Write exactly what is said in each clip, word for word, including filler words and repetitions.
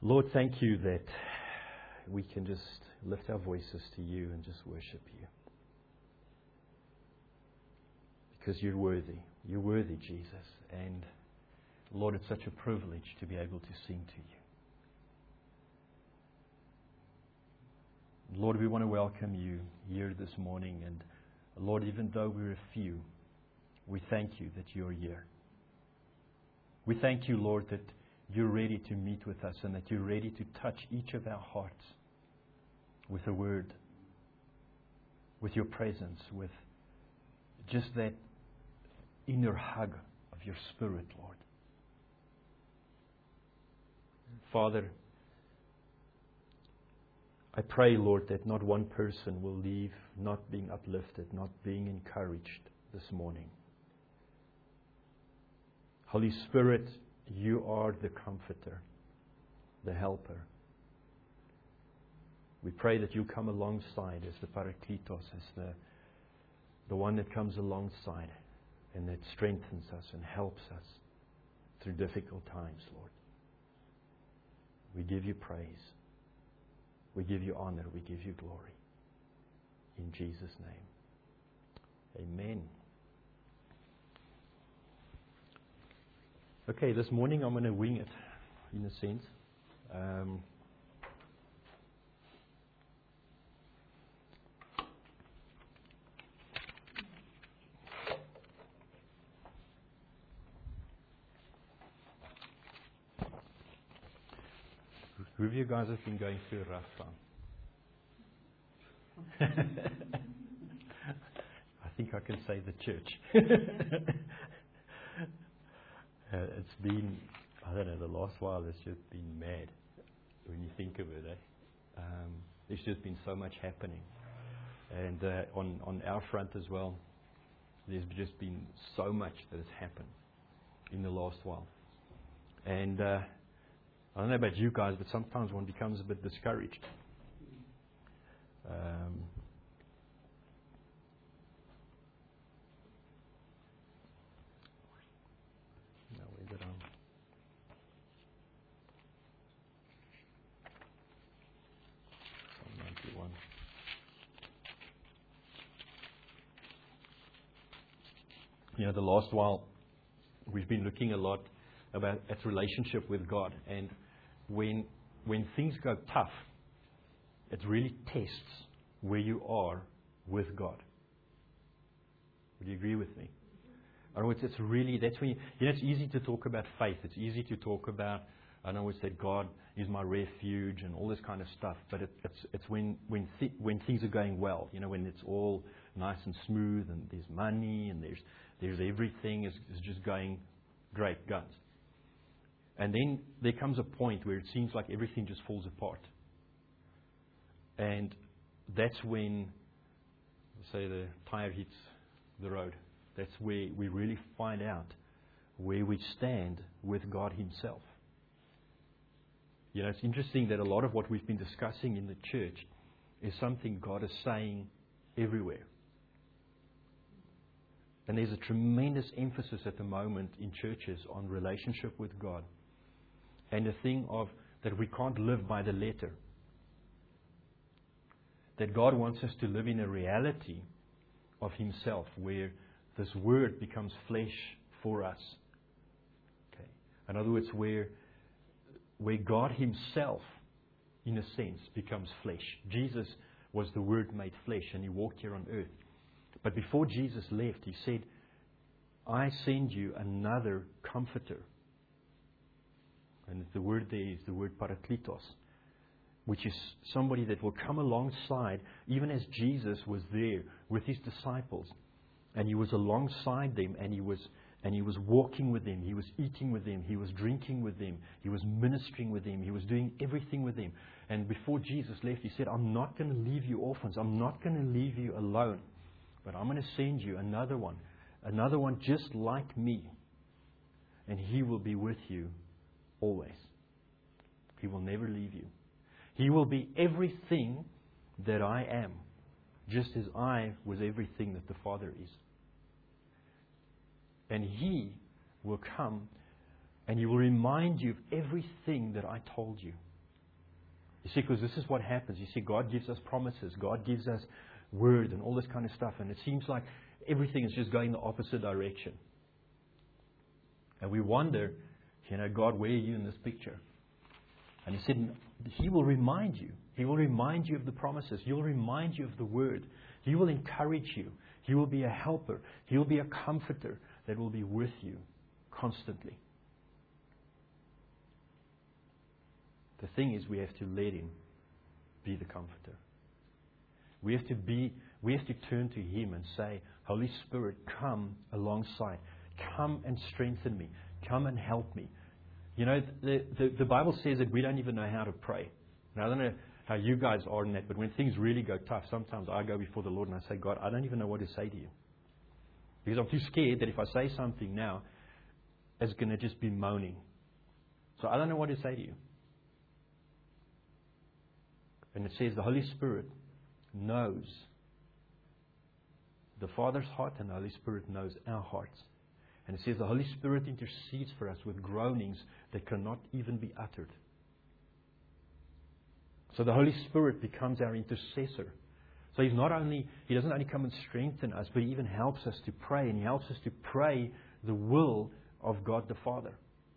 Lord, thank you that we can just lift our voices to you and just worship you. Because you're worthy. You're worthy, Jesus. And Lord, it's such a privilege to be able to sing to you. Lord, we want to welcome you here this morning. And Lord, even though we're a few, we thank you that you're here. We thank you, Lord, that you're ready to meet with us and that you're ready to touch each of our hearts with a word, with your presence, with just that inner hug of your Spirit, Lord. Father, I pray, Lord, that not one person will leave not being uplifted, not being encouraged this morning. Holy Spirit, you are the comforter, the helper. We pray that you come alongside as the Parakletos, as the, the one that comes alongside and that strengthens us and helps us through difficult times, Lord. We give you praise. We give you honor. We give you glory. In Jesus' name. Amen. Okay, this morning I'm going to wing it, in a sense. Um, who of you guys have been going through a rough time? I think I can say the church. Uh, it's been, I don't know, the last while has just been mad when you think of it. Eh? Um, there's just been so much happening. And uh, on, on our front as well, there's just been so much that has happened in the last while. And uh, I don't know about you guys, but sometimes one becomes a bit discouraged. Um, You know, the last while, we've been looking a lot about at relationship with God. And when when things go tough, it really tests where you are with God. Would you agree with me? I know it's, it's really, that's when, you, you know, it's easy to talk about faith. It's easy to talk about, I know it's that God is my refuge and all this kind of stuff. But it, it's it's when when th- when things are going well, you know, when it's all nice and smooth and there's money and there's There's everything is, is just going great guns. And then there comes a point where it seems like everything just falls apart. And that's when, say, the tire hits the road. That's where we really find out where we stand with God Himself. You know, it's interesting that a lot of what we've been discussing in the church is something God is saying everywhere. And there's a tremendous emphasis at the moment in churches on relationship with God. And the thing of that we can't live by the letter. That God wants us to live in a reality of Himself where this Word becomes flesh for us. Okay. In other words, where, where God Himself, in a sense, becomes flesh. Jesus was the Word made flesh and He walked here on earth. But before Jesus left, He said, I send you another comforter. And the word there is the word parakletos, which is somebody that will come alongside, even as Jesus was there with His disciples. And He was alongside them, and He was and He was walking with them. He was eating with them. He was drinking with them. He was ministering with them. He was doing everything with them. And before Jesus left, He said, I'm not going to leave you orphans. I'm not going to leave you alone. But I'm going to send you another one, another one just like me. And He will be with you always. He will never leave you. He will be everything that I am, just as I was everything that the Father is. And He will come and He will remind you of everything that I told you You see, because this is what happens. You see, God gives us promises. God gives us word and all this kind of stuff. And it seems like everything is just going the opposite direction. And we wonder, you know, God, where are you in this picture? And He said, He will remind you. He will remind you of the promises. He will remind you of the word. He will encourage you. He will be a helper. He will be a comforter that will be with you constantly. The thing is, we have to let Him be the comforter. We have to be, we have to turn to Him and say, Holy Spirit, come alongside. Come and strengthen me. Come and help me. You know, the, the, the Bible says that we don't even know how to pray. Now, I don't know how you guys are in that, but when things really go tough, sometimes I go before the Lord and I say, God, I don't even know what to say to you. Because I'm too scared that if I say something now, it's going to just be moaning. So I don't know what to say to you. And it says the Holy Spirit knows the Father's heart, and the Holy Spirit knows our hearts. And it says the Holy Spirit intercedes for us with groanings that cannot even be uttered. So the Holy Spirit becomes our intercessor. So He's not only, He doesn't only come and strengthen us, but He even helps us to pray. And He helps us to pray the will of God the Father.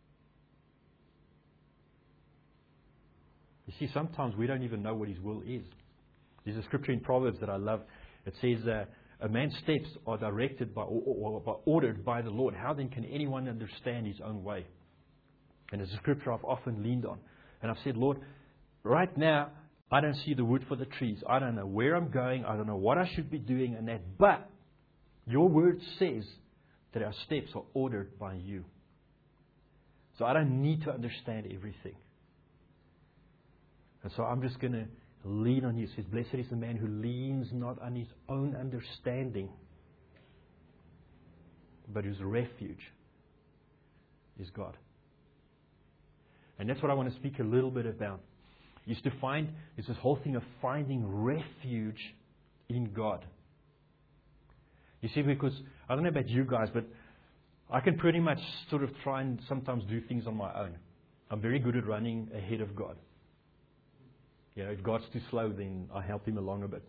You see, sometimes we don't even know what His will is. There's a scripture in Proverbs that I love. It says, uh, a man's steps are directed by or, or, or ordered by the Lord. How then can anyone understand his own way? And it's a scripture I've often leaned on. And I've said, Lord, right now, I don't see the wood for the trees. I don't know where I'm going. I don't know what I should be doing and that. But your word says that our steps are ordered by you. So I don't need to understand everything. And so I'm just going to lean on you. It says, blessed is the man who leans not on his own understanding, but whose refuge is God. And that's what I want to speak a little bit about. Is to find, is this whole thing of finding refuge in God. You see, because, I don't know about you guys, but I can pretty much sort of try and sometimes do things on my own. I'm very good at running ahead of God. You know, if God's too slow, then I help Him along a bit.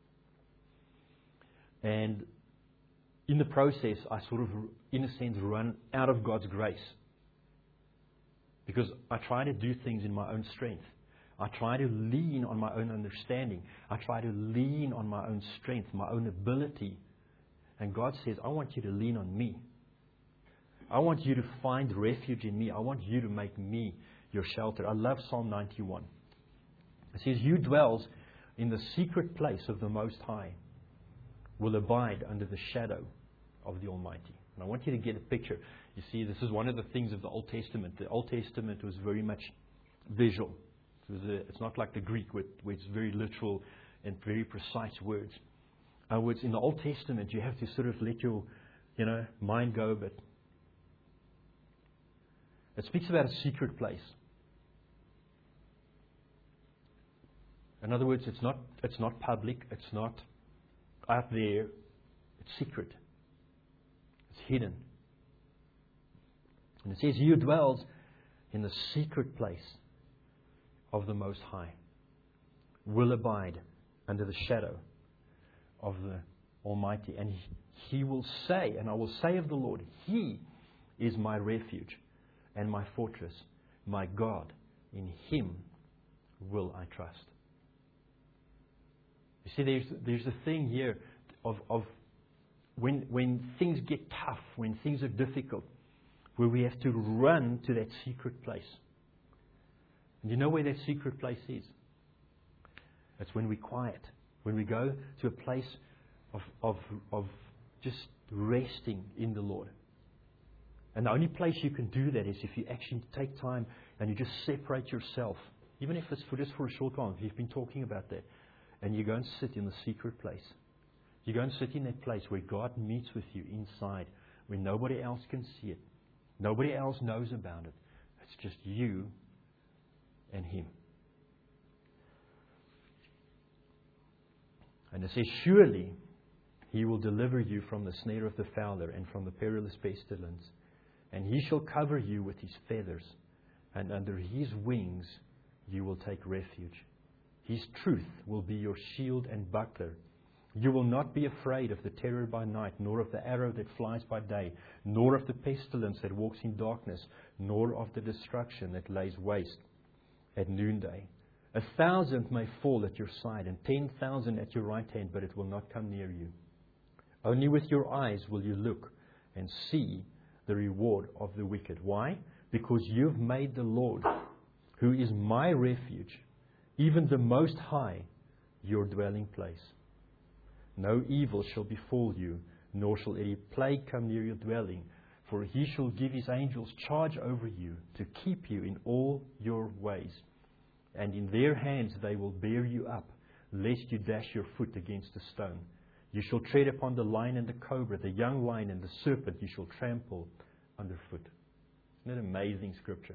And in the process, I sort of, in a sense, run out of God's grace. Because I try to do things in my own strength. I try to lean on my own understanding. I try to lean on my own strength, my own ability. And God says, I want you to lean on me. I want you to find refuge in me. I want you to make me your shelter. I love Psalm ninety-one. It says, "Who dwells in the secret place of the Most High will abide under the shadow of the Almighty." And I want you to get a picture. You see, this is one of the things of the Old Testament. The Old Testament was very much visual. It was a, it's not like the Greek, where, where it's very literal and very precise words. In other words, in the Old Testament, you have to sort of let your, you know, mind go a bit. It speaks about a secret place. In other words, it's not it's not public, it's not out there, it's secret. It's hidden. And it says, "He who dwells in the secret place of the Most High will abide under the shadow of the Almighty. And he, he will say, and I will say of the Lord, He is my refuge and my fortress, my God. In Him will I trust." You see, there's there's a thing here of, of when when things get tough, when things are difficult, where we have to run to that secret place. And you know where that secret place is? It's when we're quiet. When we go to a place of, of, of just resting in the Lord. And the only place you can do that is if you actually take time and you just separate yourself. Even if it's for just for a short time. You've been talking about that. And you go and sit in the secret place. You go and sit in that place where God meets with you inside. Where nobody else can see it. Nobody else knows about it. It's just you and Him. And it says, "Surely He will deliver you from the snare of the fowler and from the perilous pestilence. And He shall cover you with His feathers, and under His wings you will take refuge. His truth will be your shield and buckler. You will not be afraid of the terror by night, nor of the arrow that flies by day, nor of the pestilence that walks in darkness, nor of the destruction that lays waste at noonday. A thousand may fall at your side, and ten thousand at your right hand, but it will not come near you. Only with your eyes will you look and see the reward of the wicked. Why? Because you've made the Lord, who is my refuge, even the Most High, your dwelling place. No evil shall befall you, nor shall any plague come near your dwelling, for He shall give His angels charge over you to keep you in all your ways. And in their hands they will bear you up, lest you dash your foot against a stone. You shall tread upon the lion and the cobra, the young lion and the serpent you shall trample underfoot. Isn't that amazing scripture?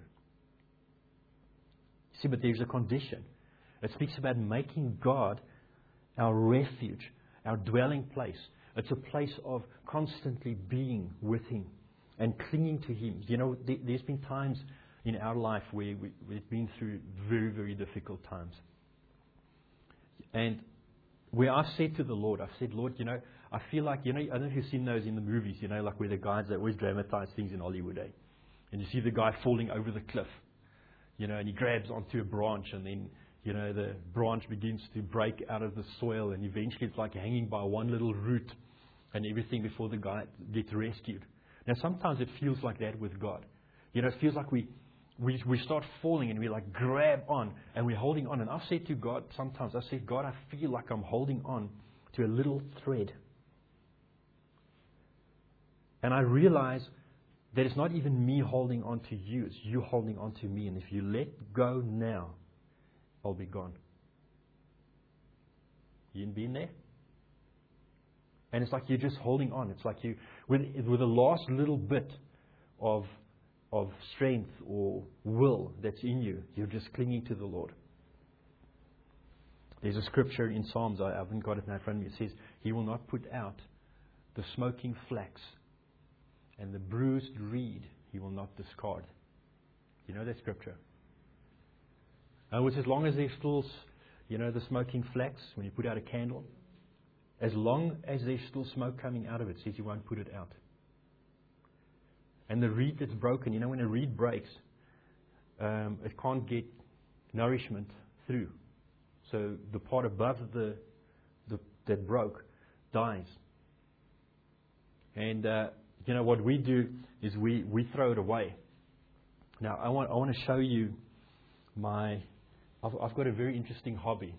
See, but there's a condition. It speaks about making God our refuge, our dwelling place. It's a place of constantly being with Him and clinging to Him. You know, there, there's been times in our life where we, we've been through very, very difficult times. And where I've said to the Lord, I've said, Lord, you know, I feel like, you know, I don't know if you've seen those in the movies, you know, like where the guys that always dramatize things in Hollywood, eh? And you see the guy falling over the cliff, you know, and he grabs onto a branch, and then, you know, the branch begins to break out of the soil, and eventually it's like hanging by one little root and everything before the guy gets rescued. Now, sometimes it feels like that with God. You know, it feels like we, we, we start falling and we like grab on and we're holding on. And I've said to God sometimes, I said, God, I feel like I'm holding on to a little thread. And I realize that it's not even me holding on to you, it's you holding on to me. And if you let go now, I'll be gone. You been there? And it's like you're just holding on. It's like you, with, with the last little bit of, of strength or will that's in you, you're just clinging to the Lord. There's a scripture in Psalms, I haven't got it now in front of me. It says, He will not put out the smoking flax, and the bruised reed He will not discard. You know that scripture? And which as long as there's still, you know, the smoking flax, when you put out a candle, as long as there's still smoke coming out of it, it says you won't put it out. And the reed that's broken, you know, when a reed breaks, um, it can't get nourishment through. So the part above the, the that broke dies. And uh, you know what we do is we, we throw it away. Now I want I want to show you my. I've, I've got a very interesting hobby,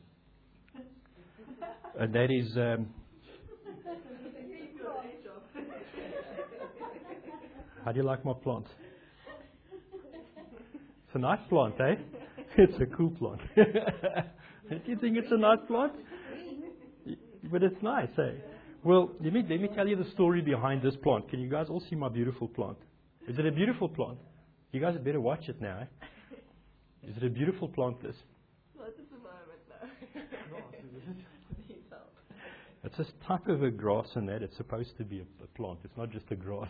and that is. Um, how do you like my plant? It's a nice plant, eh? It's a cool plant. Do you think it's a nice plant? But it's nice, eh? Well, let me let me tell you the story behind this plant. Can you guys all see my beautiful plant? Is it a beautiful plant? You guys better watch it now, eh? Is it a beautiful plant, this? Not at the moment, no. It's a type of a grass in that. It's supposed to be a, a plant. It's not just a grass.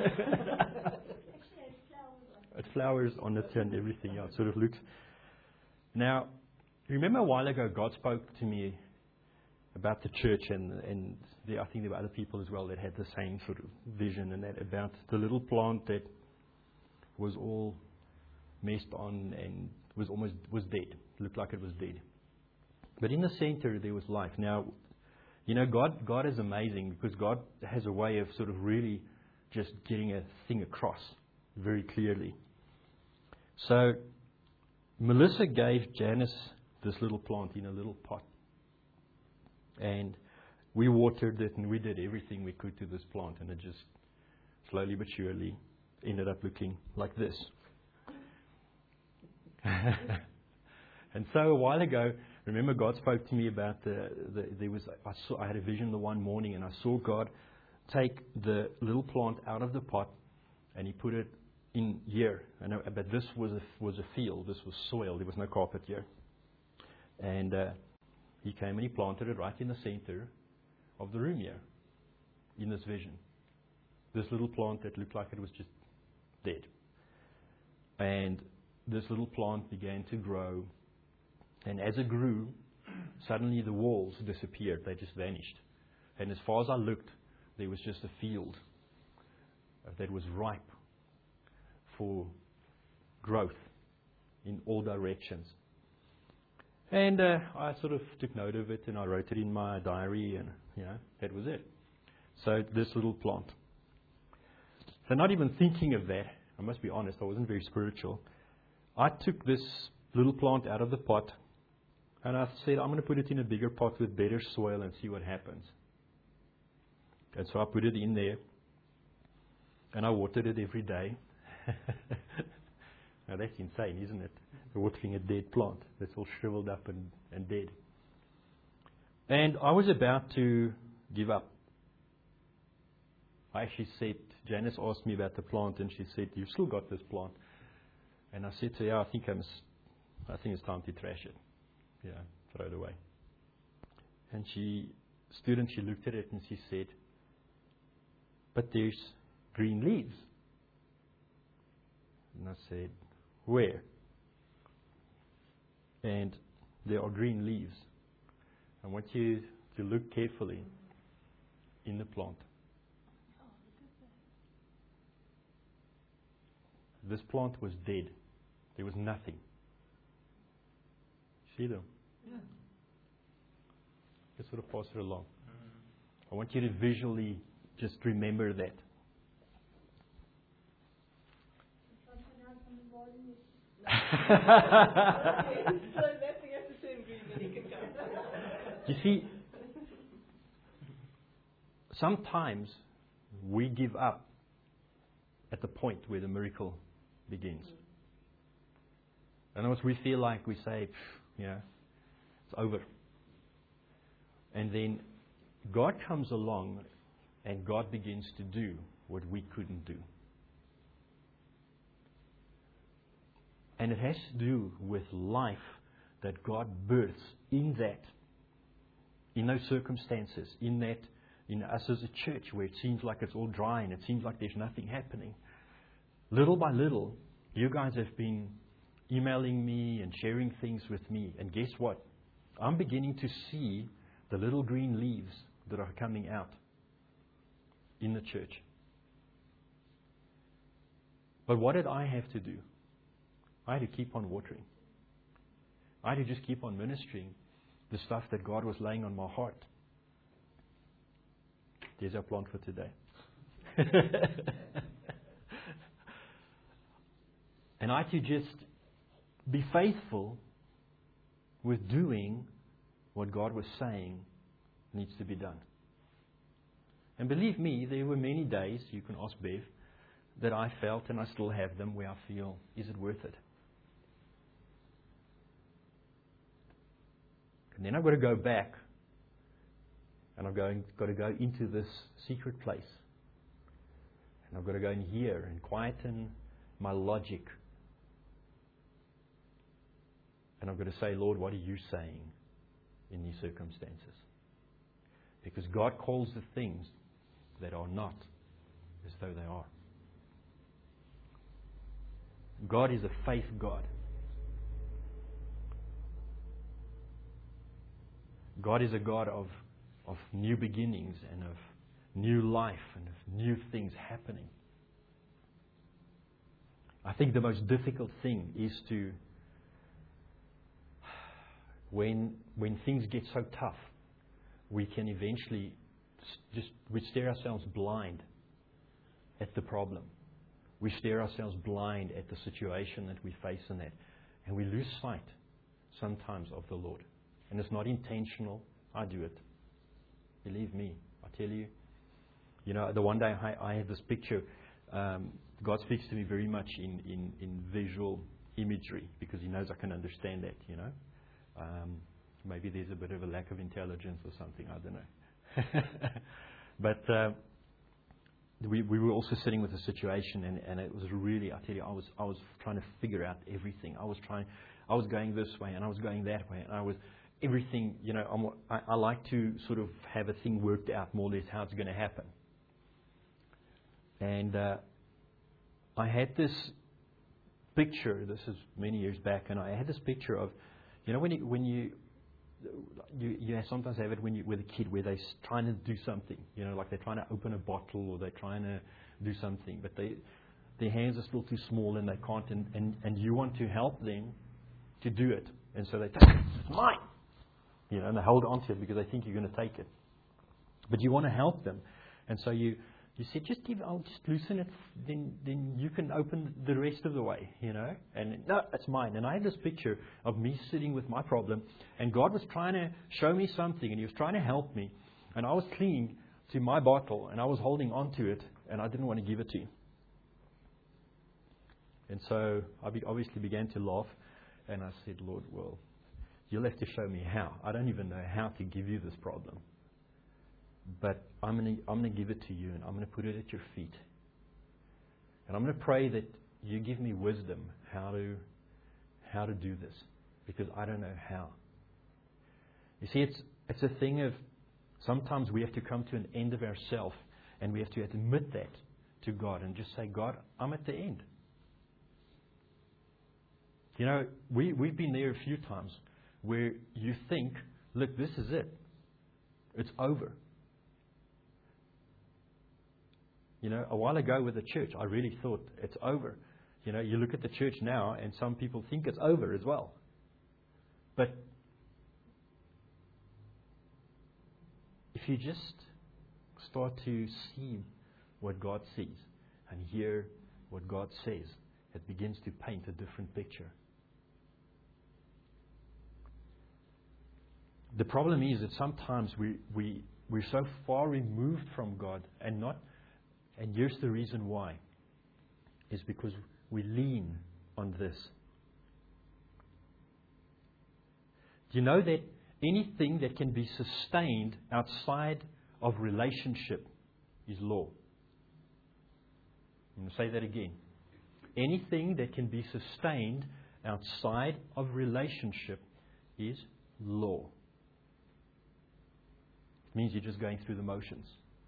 It flowers on it and everything else. Sort of looks. Now, remember a while ago God spoke to me about the church, and and the, I think there were other people as well that had the same sort of vision, and that about the little plant that was all messed on and was almost was dead. Looked like it was dead. But in the center there was life. Now, you know, God God is amazing because God has a way of sort of really just getting a thing across very clearly. So Melissa gave Janice this little plant in a little pot. And we watered it and we did everything we could to this plant, and it just slowly but surely ended up looking like this. And so a while ago, remember God spoke to me about the, the there was I saw I had a vision the one morning, and I saw God take the little plant out of the pot and He put it in here. I know, but this was a, was a field. This was soil. There was no carpet here. And uh, He came and He planted it right in the center of the room here, in this vision. This little plant that looked like it was just dead. And this little plant began to grow And as it grew, suddenly the walls disappeared. They just vanished. And as far as I looked, there was just a field that was ripe for growth in all directions. And uh, I sort of took note of it and I wrote it in my diary, and you know, that was it. So this little plant. So not even thinking of that, I must be honest, I wasn't very spiritual. I took this little plant out of the pot and I said, I'm going to put it in a bigger pot with better soil and see what happens. And so I put it in there and I watered it every day. Now that's insane, isn't it? Watering a dead plant that's all shriveled up and, and dead. And I was about to give up. I actually said, Janice asked me about the plant and she said, you've still got this plant. And I said to her, yeah, I think, I'm, I think it's time to trash it. Yeah, throw it away. And she stood and she looked at it and she said, but there's green leaves. And I said, where? And there are green leaves. I want you to look carefully in the plant. This plant was dead. There was nothing. See them? Yeah. Just sort of pass it along. Mm-hmm. I want you to visually just remember that. You see, sometimes we give up at the point where the miracle begins. In other words, we feel like we say, you know, it's over. And then God comes along and God begins to do what we couldn't do. And it has to do with life that God births in that, in those circumstances, in that, in us as a church where it seems like it's all dry and it seems like there's nothing happening. Little by little, you guys have been emailing me and sharing things with me. And guess what? I'm beginning to see the little green leaves that are coming out in the church. But what did I have to do? I had to keep on watering. I had to just keep on ministering the stuff that God was laying on my heart. There's our plant for today. And I had to just be faithful with doing what God was saying needs to be done. And believe me, there were many days, you can ask Bev, that I felt, and I still have them, where I feel, is it worth it? And then I've got to go back, and I've going, got to go into this secret place. And I've got to go in here and quieten my logic. And I've got to say, Lord, what are you saying in these circumstances? Because God calls the things that are not as though they are. God is a faith God. God is a God of, of new beginnings and of new life and of new things happening. I think the most difficult thing is to, when when things get so tough, we can eventually just, we stare ourselves blind at the problem. We stare ourselves blind at the situation that we face in that. And we lose sight sometimes of the Lord. And it's not intentional. I do it. Believe me. I tell you. You know, the one day I, I had this picture. Um, God speaks to me very much in, in, in visual imagery because He knows I can understand that, you know. Um, maybe there's a bit of a lack of intelligence or something. I don't know. But uh, we, we were also sitting with a situation, and, and it was really, I tell you, I was I was trying to figure out everything. I was trying, I was going this way, and I was going that way, and I was everything. You know, I'm, I, I like to sort of have a thing worked out more or less how it's going to happen. And uh, I had this picture. This is many years back, and I had this picture of, You know, when you, when you, you, you sometimes have it when you with a kid where they're trying to do something, you know, like they're trying to open a bottle or they're trying to do something, but they, their hands are still too small and they can't, and, and, and you want to help them to do it. And so they take it, it's mine, you know, and they hold on to it because they think you're going to take it. But you want to help them. And so you, you said, just give, I'll just loosen it, then then you can open the rest of the way, you know. And no, it's mine. And I had this picture of me sitting with my problem, and God was trying to show me something, and He was trying to help me. And I was clinging to my bottle, and I was holding on to it, and I didn't want to give it to Him. And so I be, obviously began to laugh, and I said, Lord, well, you'll have to show me how. I don't even know how to give you this problem. But I'm going to I'm going to give it to you, and I'm going to put it at your feet. And I'm going to pray that you give me wisdom how to how to do this, because I don't know how. You see, it's it's a thing of sometimes we have to come to an end of ourselves, and we have to admit that to God and just say, God, I'm at the end. You know, we, we've been there a few times where you think, look, this is it. It's over. You know, a while ago with the church, I really thought it's over. You know, you look at the church now and some people think it's over as well. But if you just start to see what God sees and hear what God says, it begins to paint a different picture. The problem is that sometimes we, we, we're so far removed from God and not... And here's the reason why. Is because we lean on this. Do you know that anything that can be sustained outside of relationship is law? I'm going to say that again. Anything that can be sustained outside of relationship is law. It means you're just going through the motions.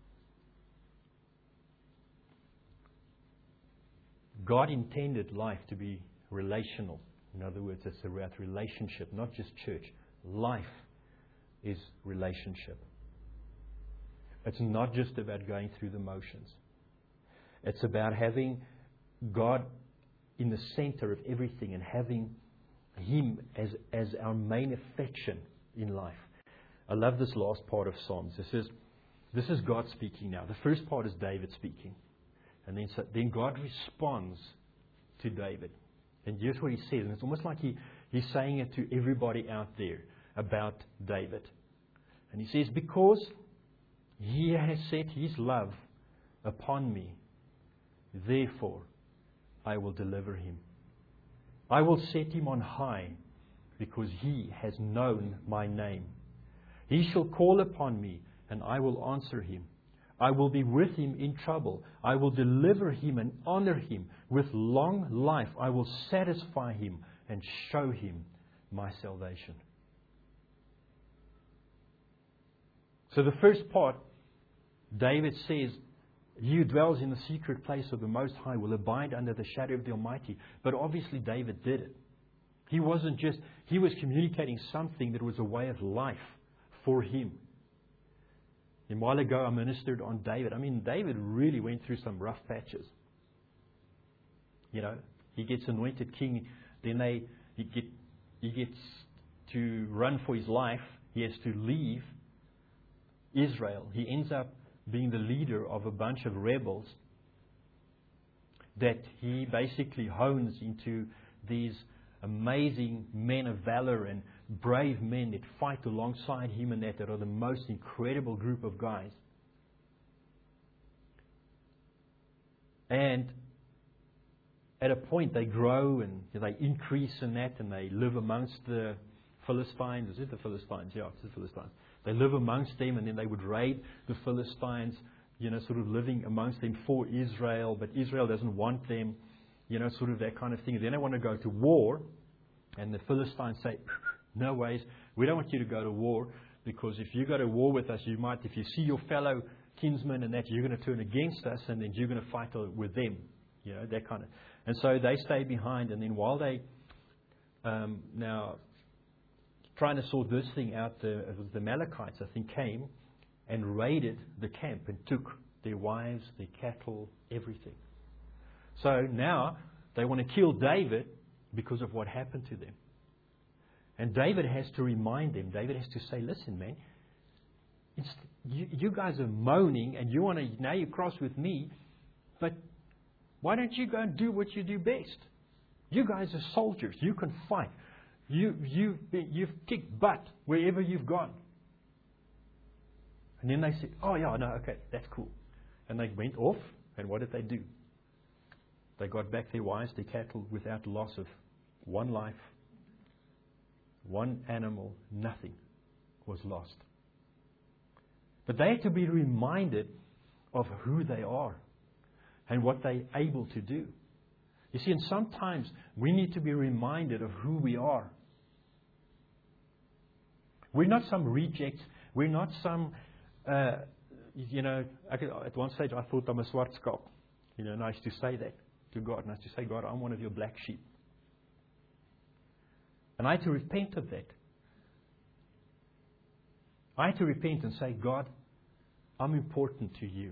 God intended life to be relational. In other words, it's about relationship, not just church. Life is relationship. It's not just about going through the motions. It's about having God in the center of everything and having Him as, as our main affection in life. I love this last part of Psalms. This is, this is God speaking now. The first part is David speaking. And then, so, then God responds to David. And here's what He says. And it's almost like he, He's saying it to everybody out there about David. And He says, because He has set His love upon me, therefore I will deliver him. I will set him on high, because he has known my name. He shall call upon me, and I will answer him. I will be with him in trouble. I will deliver him and honor him. With long life I will satisfy him and show him my salvation. So the first part, David says, he who dwells in the secret place of the Most High will abide under the shadow of the Almighty. But obviously David did it. He wasn't just, he was communicating something that was a way of life for him. And a while ago I ministered on David. I mean, David really went through some rough patches. You know, he gets anointed king, then they he get he gets to run for his life. He has to leave Israel. He ends up being the leader of a bunch of rebels that he basically hones into these amazing men of valor and brave men that fight alongside him, and that, that are the most incredible group of guys. And at a point they grow and they increase in that, and they live amongst the Philistines. Is it the Philistines? Yeah, it's the Philistines. They live amongst them, and then they would raid the Philistines, you know, sort of living amongst them for Israel, but Israel doesn't want them, you know, sort of that kind of thing. Then they want to go to war, and the Philistines say, no ways, we don't want you to go to war, because if you go to war with us, you might, if you see your fellow kinsmen and that, you're going to turn against us, and then you're going to fight with them, you know, that kind of. And so they stay behind, and then while they, um, now, trying to sort this thing out. The, it was the Amalekites, I think, came and raided the camp and took their wives, their cattle, everything. So now they want to kill David because of what happened to them. And David has to remind them. David has to say, listen, man, it's, you, you guys are moaning and you want to, now you cross with me, but why don't you go and do what you do best? You guys are soldiers. You can fight. You, you, you've kicked butt wherever you've gone. And then they said, oh yeah, no, okay, that's cool. And they went off, and what did they do? They got back their wives, their cattle, without loss of one life, one animal, nothing was lost. But they had to be reminded of who they are and what they're able to do. You see, and sometimes we need to be reminded of who we are. We're not some rejects. We're not some, uh, you know, at one stage I thought I'm a swartskap. You know, and I used to say that to God. And I used to say, God, I'm one of your black sheep. And I had to repent of that. I had to repent and say, God, I'm important to you.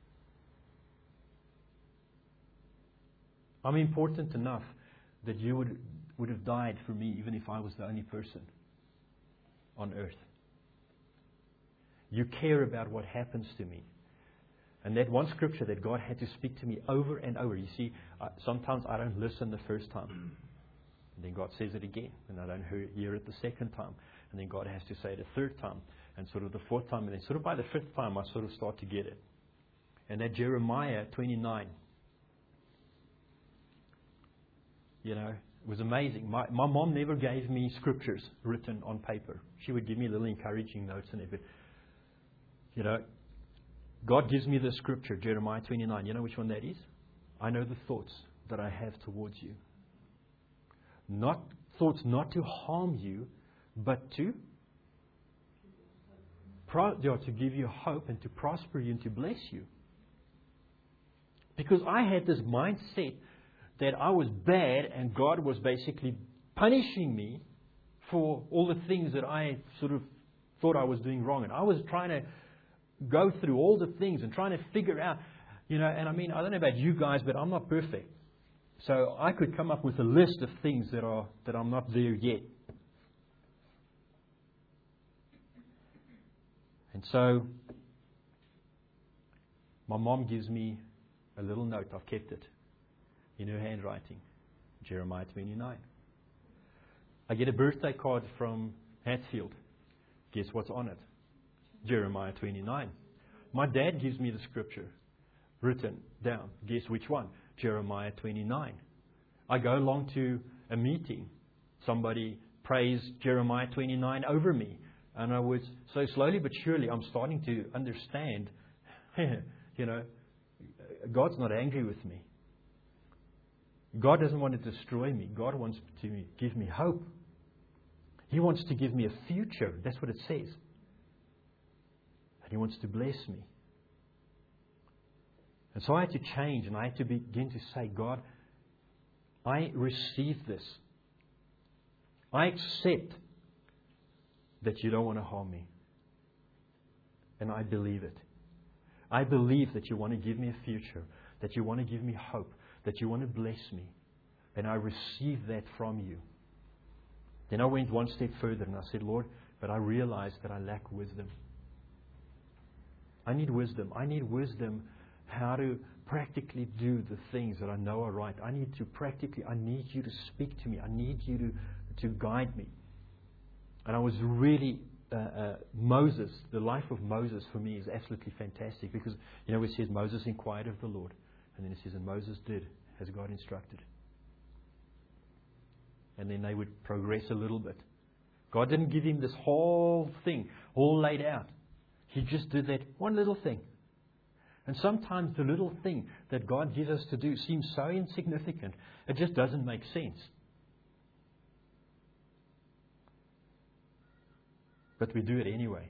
I'm important enough that you would, would have died for me even if I was the only person on earth. You care about what happens to me. And that one scripture that God had to speak to me over and over. You see, uh, sometimes I don't listen the first time. And then God says it again. And I don't hear it the second time. And then God has to say it a third time. And sort of the fourth time. And then sort of by the fifth time, I sort of start to get it. And that Jeremiah twenty-nine. You know, it was amazing. My, my mom never gave me scriptures written on paper. She would give me little encouraging notes and everything. You know, God gives me the scripture, Jeremiah twenty-nine. You know which one that is? I know the thoughts that I have towards you. Not thoughts not to harm you, but to pro, you know, to give you hope and to prosper you and to bless you. Because I had this mindset that I was bad and God was basically punishing me for all the things that I sort of thought I was doing wrong. And I was trying to go through all the things and trying to figure out, you know, and I mean, I don't know about you guys, but I'm not perfect. So I could come up with a list of things that are that I'm not there yet. And so my mom gives me a little note. I've kept it in her handwriting. Jeremiah twenty-nine. I get a birthday card from Hatfield. Guess what's on it? Jeremiah twenty-nine. My dad gives me the scripture written down. Guess which one? Jeremiah twenty-nine. I go along to a meeting. Somebody prays Jeremiah twenty-nine over me. And I was, so slowly but surely, I'm starting to understand, you know, God's not angry with me. God doesn't want to destroy me. God wants to give me hope. He wants to give me a future. That's what it says. And He wants to bless me. And so I had to change and I had to begin to say, God, I receive this. I accept that you don't want to harm me. And I believe it. I believe that you want to give me a future, that you want to give me hope, that you want to bless me. And I receive that from you. Then I went one step further and I said, Lord, but I realized that I lack wisdom. I need wisdom. I need wisdom how to practically do the things that I know are right. I need to practically, I need you to speak to me. I need you to, to guide me. And I was really, uh, uh, Moses, the life of Moses for me is absolutely fantastic. Because, you know, it says Moses inquired of the Lord. And then it says, and Moses did as God instructed. And then they would progress a little bit. God didn't give him this whole thing, all laid out. He just did that one little thing. And sometimes the little thing that God gives us to do seems so insignificant, it just doesn't make sense. But we do it anyway.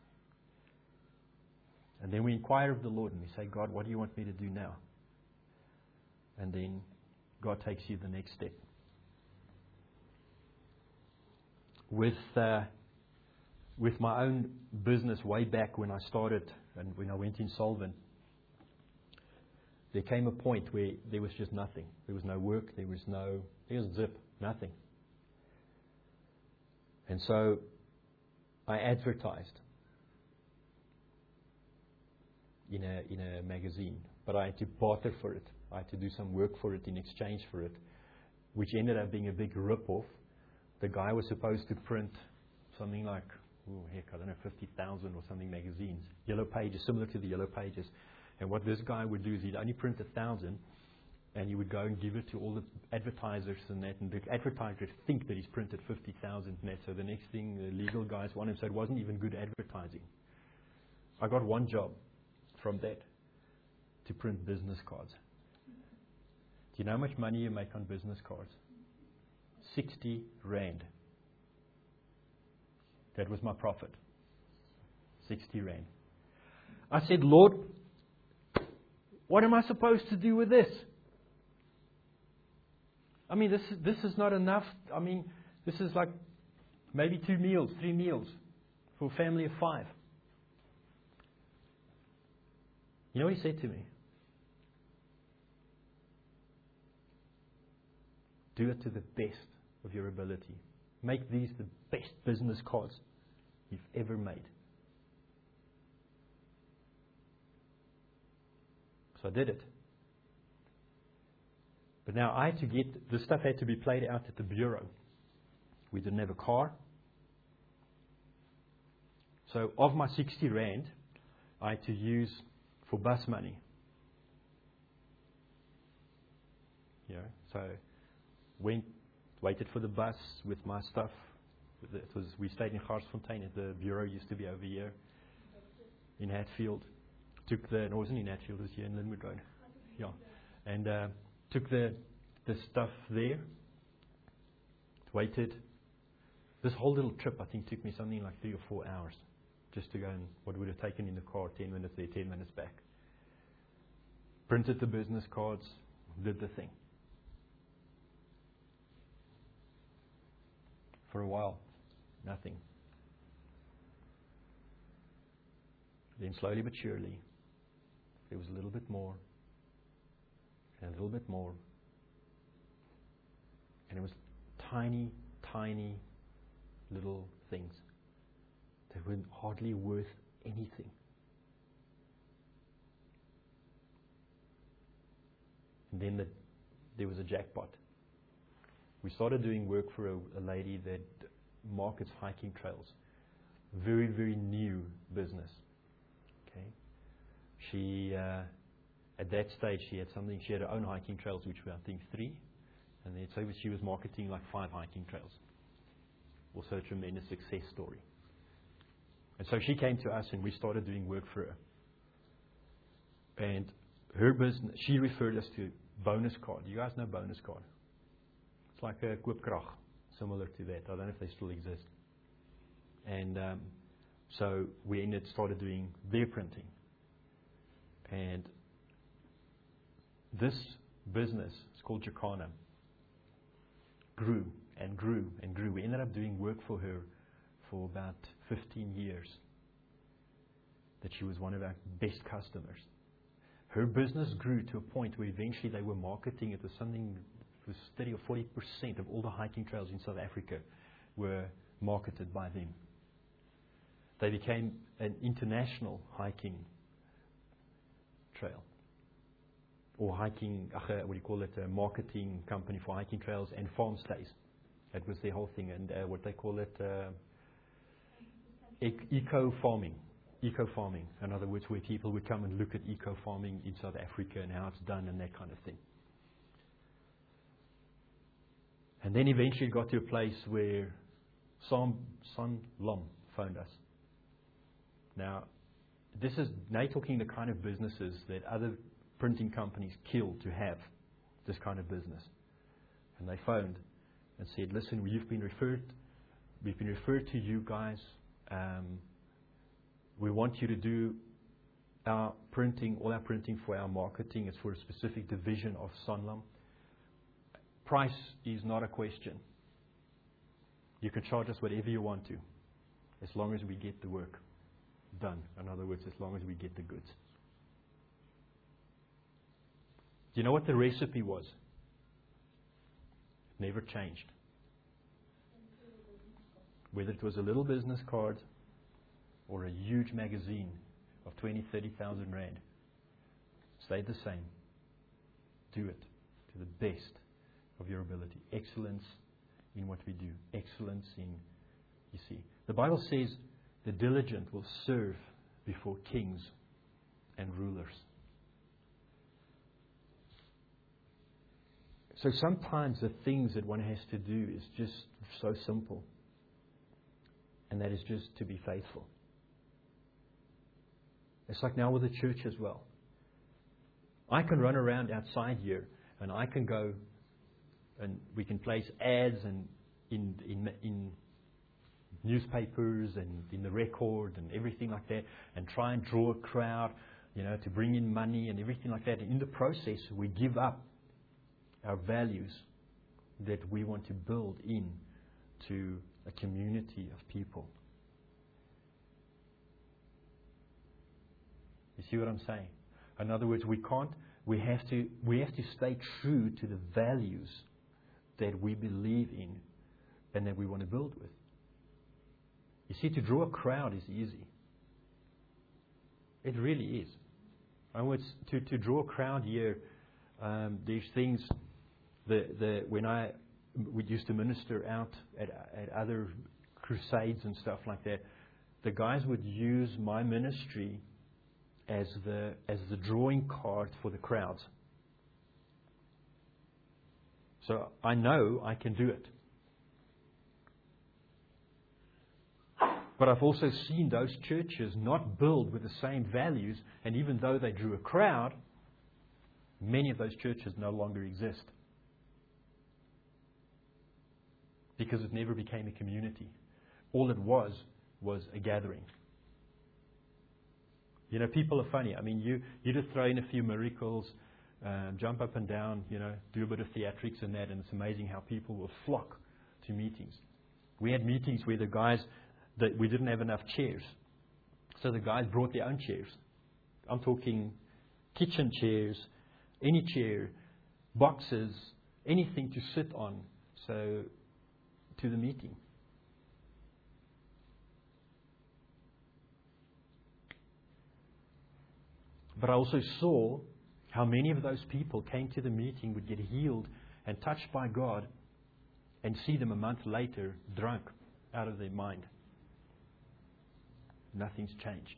And then we inquire of the Lord and we say, God, what do you want me to do now? And then God takes you the next step. with uh, with my own business way back when I started and when I went insolvent, there came a point where there was just nothing. There was no work. There was no, there was zip, nothing. And so I advertised in a in a magazine, but I had to barter for it. I had to do some work for it in exchange for it, which ended up being a big rip-off. The guy was supposed to print something like, oh heck, I don't know, fifty thousand or something magazines, Yellow Pages, similar to the Yellow Pages. And what this guy would do is he'd only print a thousand, and he would go and give it to all the advertisers and that, and the advertisers think that he's printed fifty thousand net. So the next thing, the legal guys want him, so it wasn't even good advertising. I got one job from that, to print business cards. Do you know how much money you make on business cards? sixty rand. That was my profit. sixty rand. I said, Lord, what am I supposed to do with this? I mean, this is, this is not enough. I mean, this is like maybe two meals, three meals for a family of five. You know what he said to me? Do it to the best of your ability. Make these the best business cards you've ever made. So I did it. But now I had to get, the stuff had to be played out at the bureau. We didn't have a car. So of my sixty rand, I had to use for bus money. Yeah, so went, waited for the bus with my stuff. It was, we stayed in Garsfontein. The bureau used to be over here in Hatfield. Took the, no, it wasn't in Hatfield, it was here in Linwood Road. Yeah, and uh, took the the stuff there. Waited. This whole little trip, I think, took me something like three or four hours just to go and what would have taken in the car, ten minutes there, ten minutes back. Printed the business cards, did the thing. For a while, nothing. Then slowly but surely, there was a little bit more, and a little bit more. And it was tiny, tiny little things that were hardly worth anything. And then the, there was a jackpot. We started doing work for a, a lady that markets hiking trails. Very, very new business. Okay. She, uh, at that stage, she had something. She had her own hiking trails, which were, I think, three. And then so she was marketing like five hiking trails. Also a tremendous success story. And so she came to us, and we started doing work for her. And her business, she referred us to Bonus Card. You guys know Bonus Card? It's like a Koopkrag, similar to that. I don't know if they still exist. And um, so we ended started doing their printing. And this business, it's called Jacana, grew and grew and grew. We ended up doing work for her for about fifteen years. That she was one of our best customers. Her business grew to a point where eventually they were marketing it as something, it was thirty or forty percent of all the hiking trails in South Africa were marketed by them. They became an international hiking trail. Or hiking, uh, what do you call it, a marketing company for hiking trails and farm stays. That was their whole thing. And uh, what they call it, uh, e- eco-farming. Eco-farming, in other words, where people would come and look at eco-farming in South Africa and how it's done and that kind of thing. And then eventually it got to a place where Sam, San Lom phoned us. Now, this is now talking the kind of businesses that other printing companies kill to have this kind of business. And they phoned and said, listen, we've been referred, we've been referred to you guys. Um, we want you to do our printing, all our printing for our marketing. It's for a specific division of Sanlam. Price is not a question. You can charge us whatever you want to, as long as we get the work done. In other words, as long as we get the goods. Do you know what the recipe was? Never changed. Whether it was a little business card or a huge magazine of twenty, thirty thousand rand, stayed the same. Do it to the best of your ability. Excellence in what we do. Excellence in, you see. The Bible says the diligent will serve before kings and rulers. So sometimes the things that one has to do is just so simple. And that is just to be faithful. It's like now with the church as well. I can run around outside here and I can go and we can place ads and in in in newspapers and in the record and everything like that and try and draw a crowd, you know, to bring in money and everything like that. And in the process, we give up our values that we want to build in to a community of people. You see what I'm saying? In other words, we can't, we have to, we have to stay true to the values that we believe in and that we want to build with. You see, to draw a crowd is easy. It really is. In other words, to, to draw a crowd here, um, there's things, the, the, when I we used to minister out at, at other crusades and stuff like that, the guys would use my ministry as the as the drawing card for the crowds. So I know I can do it. But I've also seen those churches not build with the same values, and even though they drew a crowd, many of those churches no longer exist. Because it never became a community. All it was, was a gathering. You know, people are funny. I mean, you, you just throw in a few miracles, um, jump up and down, you know, do a bit of theatrics and that, and it's amazing how people will flock to meetings. We had meetings where the guys, that we didn't have enough chairs. So the guys brought their own chairs. I'm talking kitchen chairs, any chair, boxes, anything to sit on. So, to the meeting. But I also saw how many of those people came to the meeting, would get healed and touched by God, and see them a month later drunk out of their mind. Nothing's changed.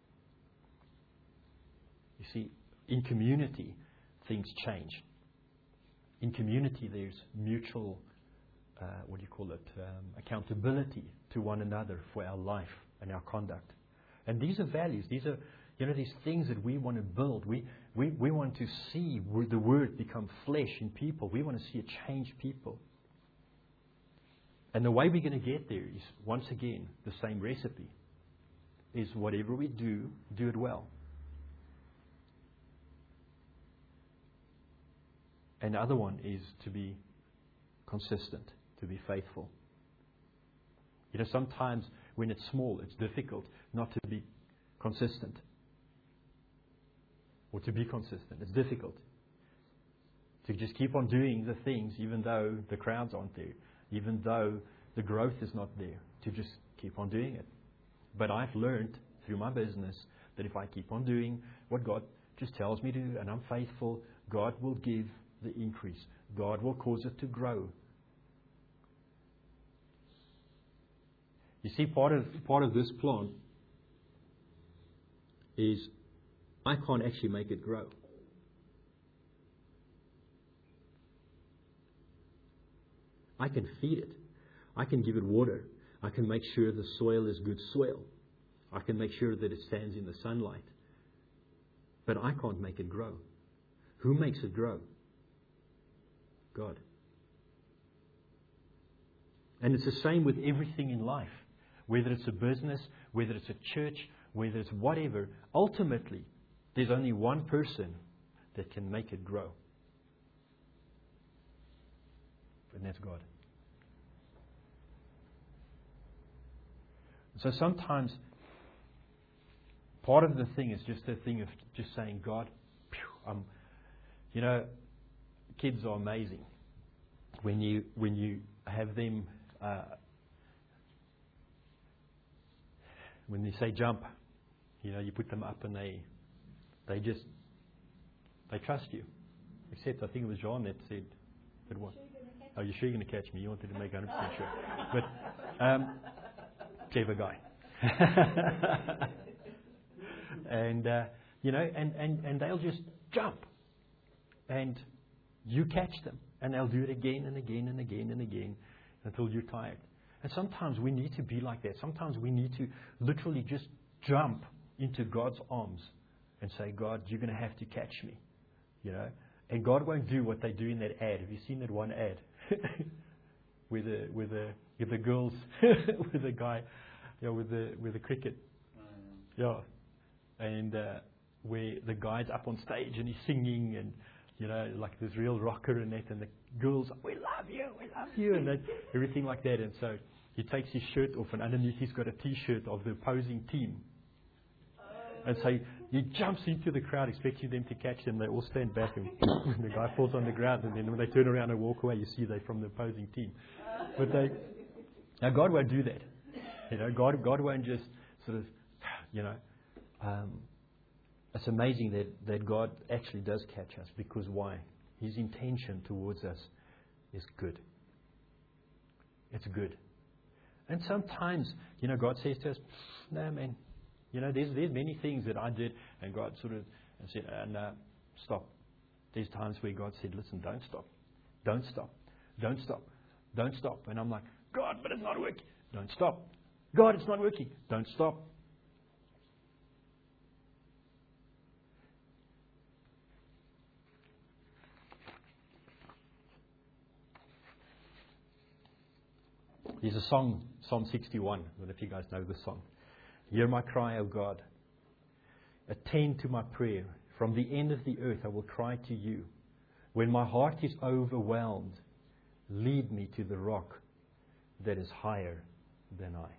You see, in community, things change. In community, there's mutual Uh, what do you call it, um, accountability to one another for our life and our conduct. And these are values. These are, you know, these things that we want to build. We, we, we want to see the Word become flesh in people. We want to see it change people. And the way we're going to get there is, once again, the same recipe. Is whatever we do, do it well. And the other one is to be consistent. To be faithful. You know, sometimes when it's small, it's difficult not to be consistent. Or to be consistent. It's difficult. To just keep on doing the things even though the crowds aren't there. Even though the growth is not there. To just keep on doing it. But I've learned through my business that if I keep on doing what God just tells me to do and I'm faithful, God will give the increase. God will cause it to grow. You see, part of part of this plant is I can't actually make it grow. I can feed it. I can give it water. I can make sure the soil is good soil. I can make sure that it stands in the sunlight. But I can't make it grow. Who makes it grow? God. And it's the same with everything in life. Whether it's a business, whether it's a church, whether it's whatever, ultimately, there's only one person that can make it grow. And that's God. So sometimes part of the thing is just a thing of just saying, God, phew, um, you know, kids are amazing. When you when you have them, uh, when they say jump, you know, you put them up and they they just they trust you. Except I think it was John that said, "But what? Oh, you're sure you're going to catch me? You wanted to make one hundred percent sure." But um, clever guy. and uh, you know, and, and, and they'll just jump, and you catch them, and they'll do it again and again and again and again until you're tired. And sometimes we need to be like that. Sometimes we need to literally just jump into God's arms and say, God, you're going to have to catch me. You know, and God won't do what they do in that ad. Have you seen that one ad with the with the with the girls with the guy, you know, with the with the cricket, yeah, and uh, where the guy's up on stage and he's singing and you know like this real rocker and that, and the girls, we love you, we love you, and that, everything like that. And so he takes his shirt off and underneath he's got a T-shirt of the opposing team. And so he, he jumps into the crowd expecting them to catch him. They all stand back and the guy falls on the ground. And then when they turn around and walk away, you see they're from the opposing team. But they, now God won't do that. You know, God, God won't just sort of, you know, um, it's amazing that, that God actually does catch us. Because why? His intention towards us is good. It's good. And sometimes, you know, God says to us, no, man. You know, there's there's many things that I did, and God sort of said, uh, no, stop. There's times where God said, listen, don't stop. Don't stop. Don't stop. Don't stop. And I'm like, God, but it's not working. Don't stop. God, it's not working. Don't stop. There's a song, Psalm sixty-one. I don't know if you guys know this song. Hear my cry, O God. Attend to my prayer. From the end of the earth I will cry to you. When my heart is overwhelmed, lead me to the rock that is higher than I.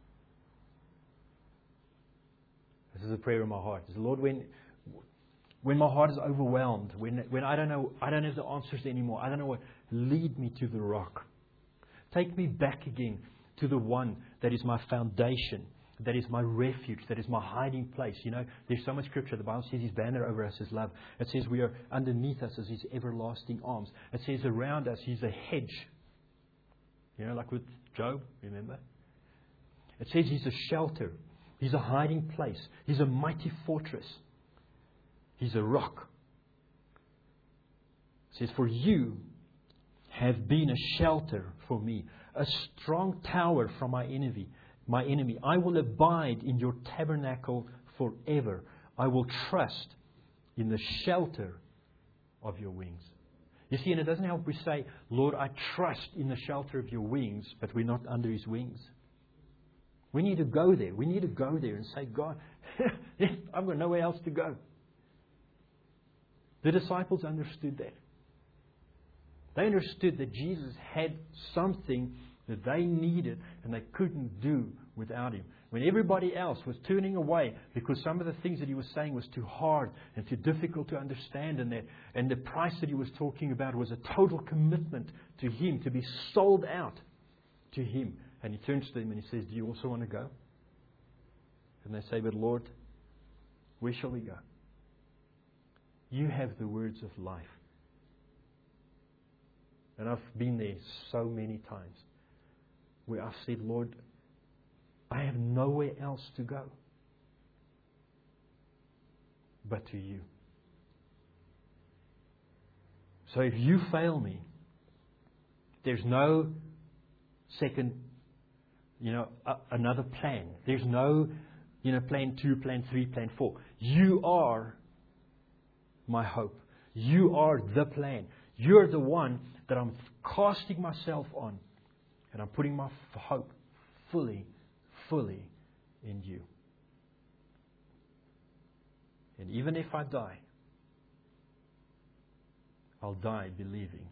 This is a prayer in my heart. It's, Lord, when when my heart is overwhelmed, when when I don't know, I don't have the answers anymore, I don't know what, lead me to the rock. Take me back again to the one that is my foundation. That is my refuge. That is my hiding place. You know, there's so much scripture. The Bible says His banner over us is love. It says we are underneath us as His everlasting arms. It says around us He's a hedge. You know, like with Job, remember? It says He's a shelter. He's a hiding place. He's a mighty fortress. He's a rock. It says, for you have been a shelter for me, a strong tower from my enemy. My enemy, I will abide in your tabernacle forever. I will trust in the shelter of your wings. You see, and it doesn't help we say, Lord, I trust in the shelter of your wings, but we're not under His wings. We need to go there. We need to go there and say, God, I've got nowhere else to go. The disciples understood that. They understood that Jesus had something that they needed and they couldn't do without Him. When everybody else was turning away because some of the things that He was saying was too hard and too difficult to understand, and that, and the price that He was talking about was a total commitment to Him, to be sold out to Him. And He turns to them and He says, do you also want to go? And they say, but Lord, where shall we go? You have the words of life. And I've been there so many times where I've said, Lord, I have nowhere else to go but to you. So if you fail me, there's no second, you know, uh, another plan. There's no, you know, plan two, plan three, plan four. You are my hope. You are the plan. You're the one that I'm casting myself on. And I'm putting my hope fully, fully in you. And even if I die, I'll die believing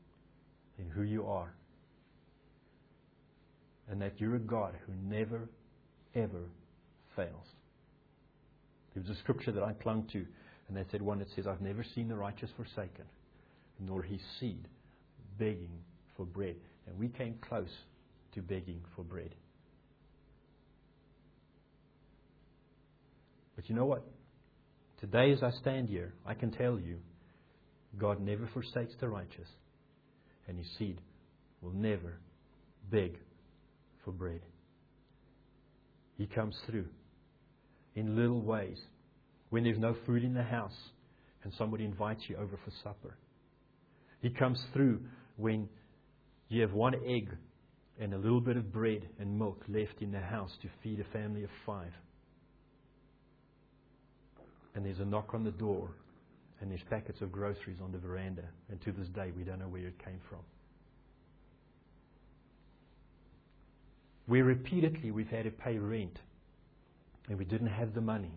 in who you are. And that you're a God who never ever fails. There was a scripture that I clung to, and they said one that says, I've never seen the righteous forsaken, nor his seed begging for bread. And we came close to begging for bread. But you know what? Today as I stand here, I can tell you, God never forsakes the righteous, and his seed will never beg for bread. He comes through in little ways. When there's no food in the house and somebody invites you over for supper. He comes through when you have one egg and a little bit of bread and milk left in the house to feed a family of five. And there's a knock on the door, and there's packets of groceries on the veranda, and to this day we don't know where it came from. Where repeatedly we've had to pay rent, and we didn't have the money.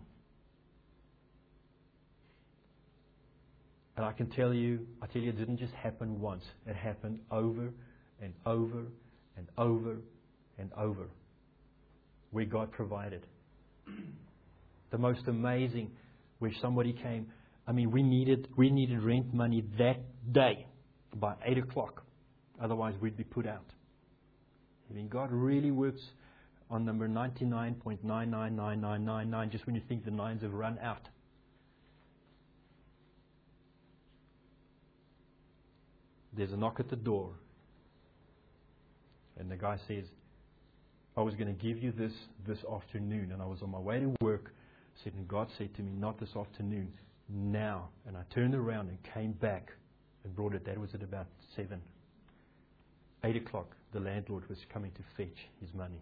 And I can tell you, I tell you, it didn't just happen once. It happened over and over and over and over, where God provided. The most amazing, where somebody came. I mean, we needed we needed rent money that day by eight o'clock. Otherwise, we'd be put out. I mean, God really works on number ninety-nine point nine nine nine nine nine nine, just when you think the nines have run out. There's a knock at the door. And the guy says, I was going to give you this this afternoon. And I was on my way to work. Said, and God said to me, not this afternoon, now. And I turned around and came back and brought it. That was at about seven. Eight o'clock, the landlord was coming to fetch his money.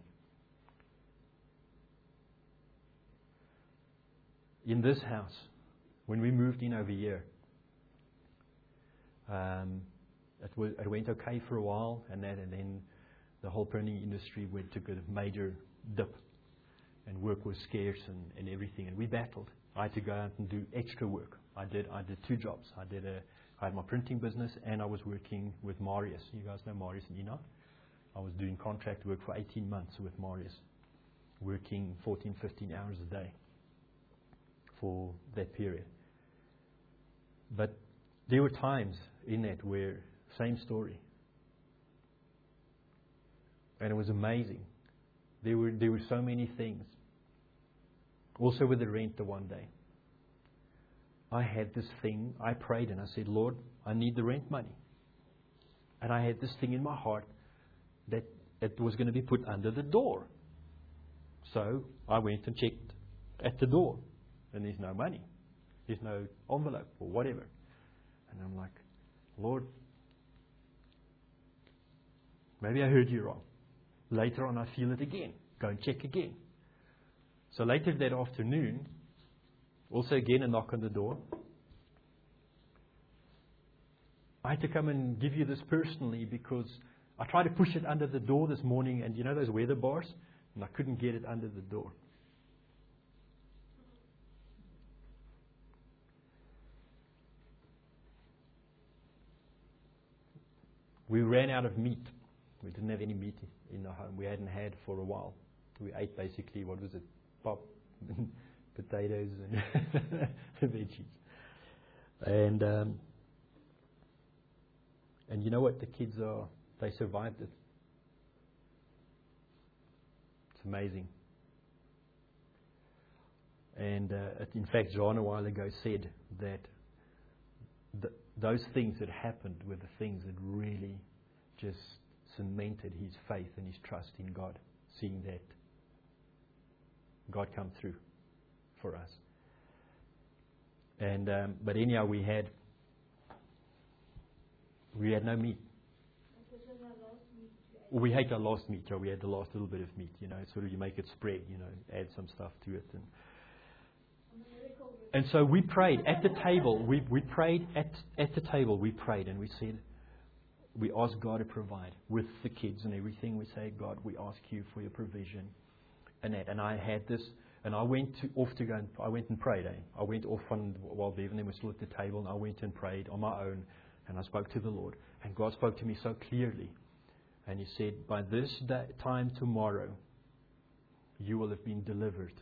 In this house, when we moved in over here, um, it, was, it went okay for a while, and that, and then the whole printing industry went took a major dip, and work was scarce and, and everything, and we battled. I had to go out and do extra work. I did I did two jobs. I did a I had my printing business, and I was working with Marius. You guys know Marius and Enoch? I was doing contract work for eighteen months with Marius, working fourteen, fifteen hours a day for that period. But there were times in that where, same story. And it was amazing. There were there were so many things. Also with the rent the one day. I had this thing, I prayed and I said, Lord, I need the rent money. And I had this thing in my heart that it was going to be put under the door. So I went and checked at the door. And there's no money. There's no envelope or whatever. And I'm like, Lord, maybe I heard you wrong. Later on I feel it again. Go and check again. So later that afternoon, also again a knock on the door. I had to come and give you this personally because I tried to push it under the door this morning, and you know those weather bars? And I couldn't get it under the door. We ran out of meat. We didn't have any meat in the home. We hadn't had for a while. We ate basically, what was it, pop, potatoes and veggies. And um, and you know what? The kids are, they survived it. It's amazing. And uh, in fact, John a while ago said that the, those things that happened were the things that really just cemented his faith and his trust in God, seeing that God come through for us. And um, but anyhow, we had we had no meat. We had our last meat, so we had the last little bit of meat. You know, sort of you make it spread. You know, add some stuff to it, and and so we prayed at the table. We we prayed at at the table. We prayed and we said, we asked God to provide with the kids and everything. We say, God, we ask you for your provision, and that. And I had this. And I went to, off to go and I went and prayed. Eh? I went off on, while Bev and them were still at the table, and I went and prayed on my own, and I spoke to the Lord. And God spoke to me so clearly. And He said, by this day, time tomorrow, you will have been delivered.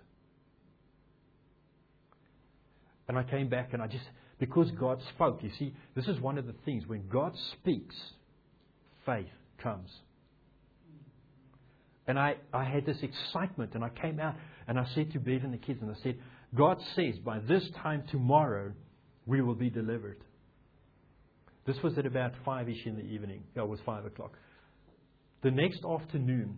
And I came back and I just, because God spoke, you see, this is one of the things. When God speaks, faith comes. And I, I had this excitement, and I came out and I said to Bev and the kids, and I said, God says by this time tomorrow, we will be delivered. This was at about five-ish in the evening. Yeah, it was five o'clock. The next afternoon,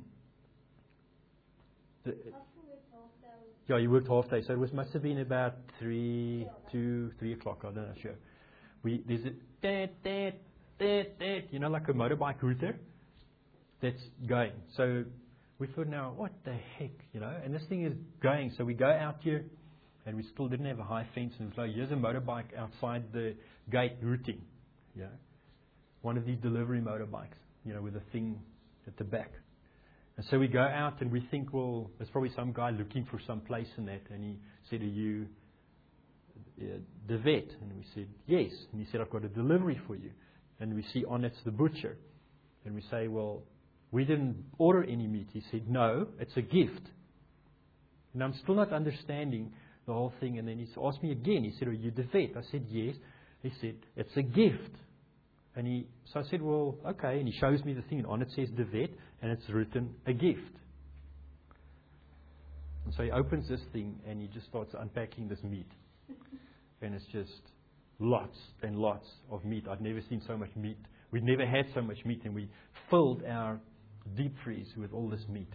the, yeah, you worked half day, so it was must have been about three, two, three o'clock. I don't know, sure. We there's a dad, dad, dad, dad, you know, like a motorbike router that's going. So we thought, now what the heck, you know? And this thing is going. So we go out here, and we still didn't have a high fence, and it was like, here's a motorbike outside the gate routing, you know, one of these delivery motorbikes, you know, with a thing at the back. And so we go out and we think, well, there's probably some guy looking for some place in that. And he said, are you uh, the vet? And we said, yes. And he said, I've got a delivery for you. And we see on it's the butcher. And we say, well, we didn't order any meat. He said, no, it's a gift. And I'm still not understanding the whole thing. And then he asked me again. He said, are you the vet? I said, yes. He said, it's a gift. And he, so I said, well, okay. And he shows me the thing, and on it says the vet, and it's written a gift. And so he opens this thing, and he just starts unpacking this meat. And it's just lots and lots of meat. I've never seen so much meat. We've never had so much meat, and we filled our deep freeze with all this meat.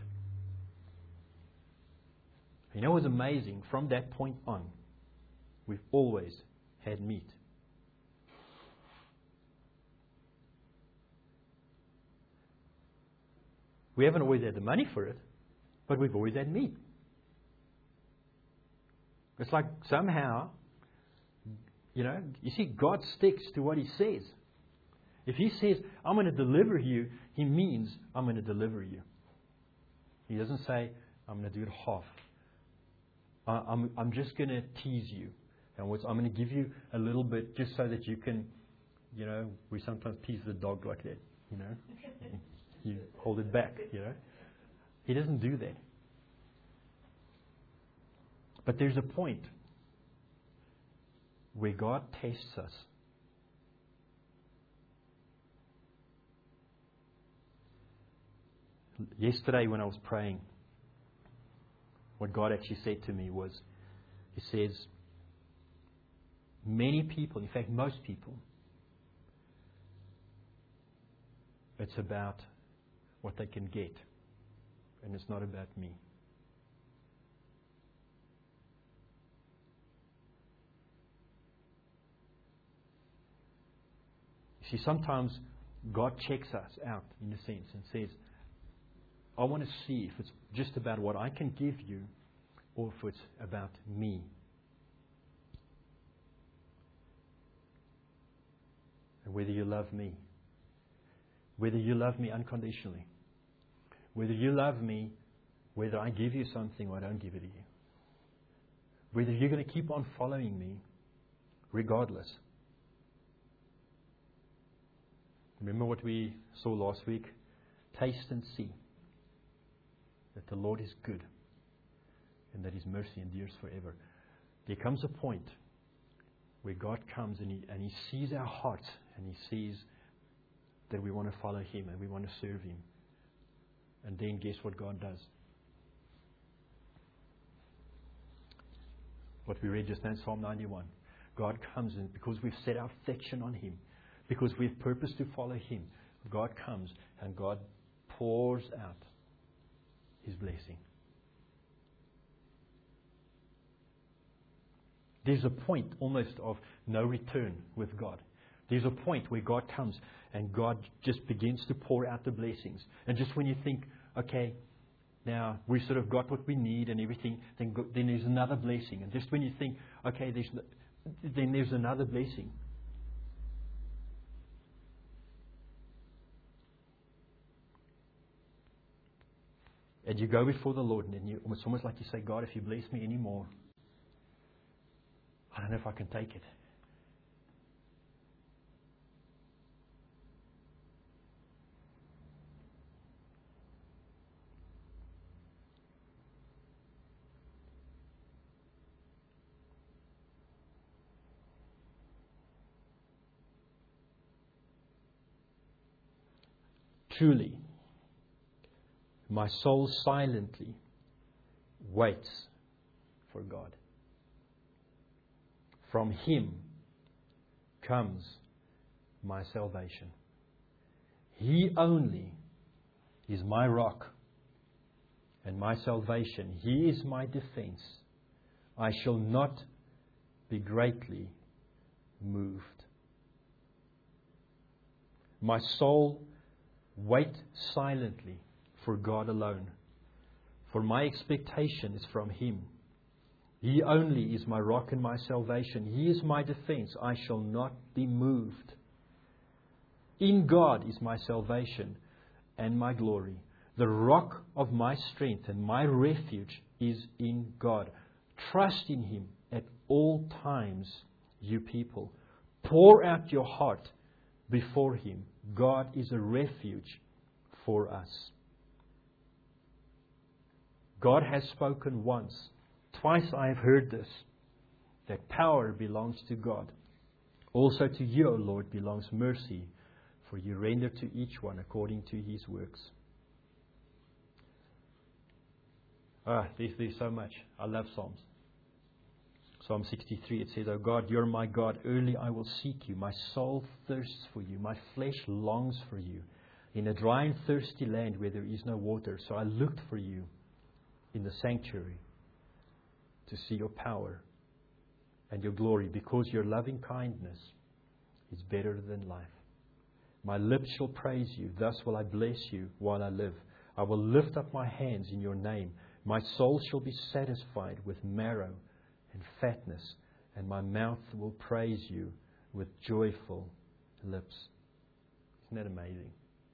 You know, it was amazing. From that point on, we've always had meat. We haven't always had the money for it, but we've always had meat. It's like somehow, you know, you see, God sticks to what He says. If He says, I'm going to deliver you, He means, I'm going to deliver you. He doesn't say, I'm going to do it half. I, I'm, I'm just going to tease you. And what's, I'm going to give you a little bit just so that you can, you know, we sometimes tease the dog like that, you know. You hold it back, you know. He doesn't do that. But there's a point where God tests us. Yesterday when I was praying, what God actually said to me was, He says, many people, in fact most people, it's about what they can get, and it's not about me. You see, sometimes God checks us out, in a sense, and says, I want to see if it's just about what I can give you, or if it's about me. And whether you love me. Whether you love me unconditionally. Whether you love me, whether I give you something or I don't give it to you. Whether you're going to keep on following me, regardless. Remember what we saw last week? Taste and see that the Lord is good and that His mercy endures forever. There comes a point where God comes and He, and He sees our hearts, and He sees that we want to follow Him and we want to serve Him. And then guess what God does? What we read just now in Psalm ninety-one. God comes in because we've set our affection on Him, because we've purposed to follow Him. God comes and God pours out His blessing. There's a point almost of no return with God. There's a point where God comes and God just begins to pour out the blessings. And just when you think, okay, now we sort of got what we need and everything, then go, then there's another blessing. And just when you think, okay, there's no, then there's another blessing. And you go before the Lord, and then you, it's almost like you say, God, if you bless me anymore, I don't know if I can take it. Truly, my soul silently waits for God. From Him comes my salvation. He only is my rock and my salvation. He is my defense. I shall not be greatly moved. My soul waits silently for God alone, for my expectation is from Him. He only is my rock and my salvation. He is my defense. I shall not be moved. In God is my salvation and my glory. The rock of my strength and my refuge is in God. Trust in Him at all times, you people. Pour out your heart before Him. God is a refuge for us. God has spoken once. Twice I have heard this, that power belongs to God. Also to you, O Lord, belongs mercy, for you render to each one according to his works. Ah, there's, there's so much. I love Psalms. Psalm sixty-three, it says, O God, you're my God. Early I will seek you. My soul thirsts for you. My flesh longs for you. In a dry and thirsty land where there is no water. So I looked for you in the sanctuary to see your power and your glory, because your loving kindness is better than life. My lips shall praise you. Thus will I bless you while I live. I will lift up my hands in your name. My soul shall be satisfied with marrow and fatness, and my mouth will praise you with joyful lips. Isn't that amazing?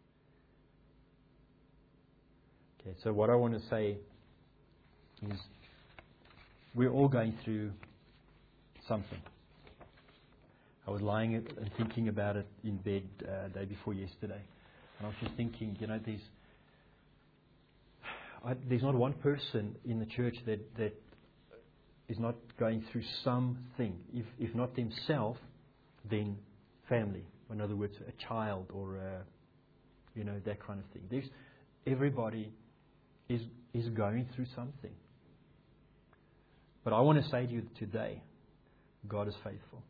Okay, so what I want to say is we're all going through something. I was lying and thinking about it in bed uh, day before yesterday, and I was just thinking, you know, there's I, there's not one person in the church that that is not going through something. If if not themselves, then family. In other words, a child or a, you know, that kind of thing. There's everybody is is going through something. But I want to say to you today, God is faithful.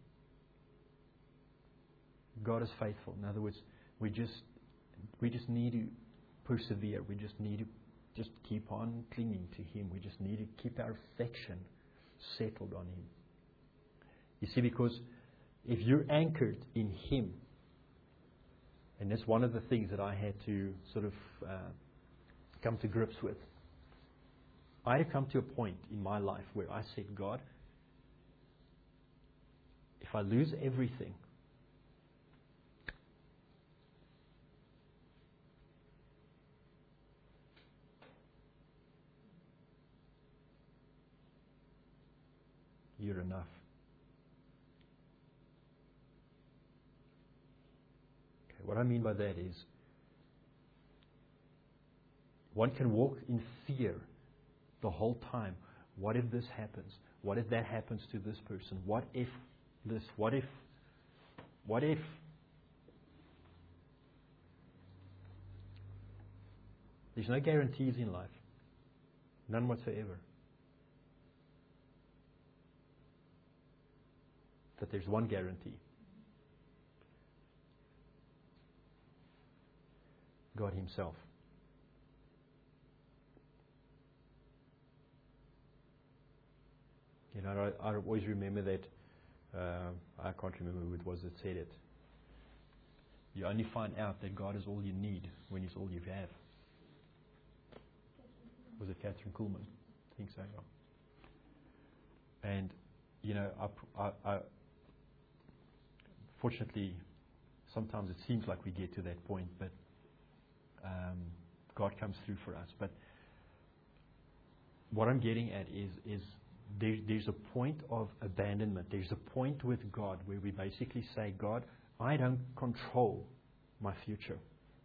God is faithful. In other words, we just we just need to persevere. We just need to just keep on clinging to Him. We just need to keep our affection settled on Him. You see, because if you're anchored in Him, and that's one of the things that I had to sort of uh, come to grips with. I had come to a point in my life where I said, God, if I lose everything, you're enough. Okay, what I mean by that is, one can walk in fear the whole time. What if this happens? What if that happens to this person? What if this? What if? What if? There's no guarantees in life. None whatsoever. But there's one guarantee. God Himself. You know, I, I always remember that, uh, I can't remember who it was that said it. You only find out that God is all you need when He's all you have. Was it Catherine Kuhlman? I think so, yeah. And, you know, I, I, I, fortunately, sometimes it seems like we get to that point, but um, God comes through for us. But what I'm getting at is, is there, there's a point of abandonment. There's a point with God where we basically say, God, I don't control my future.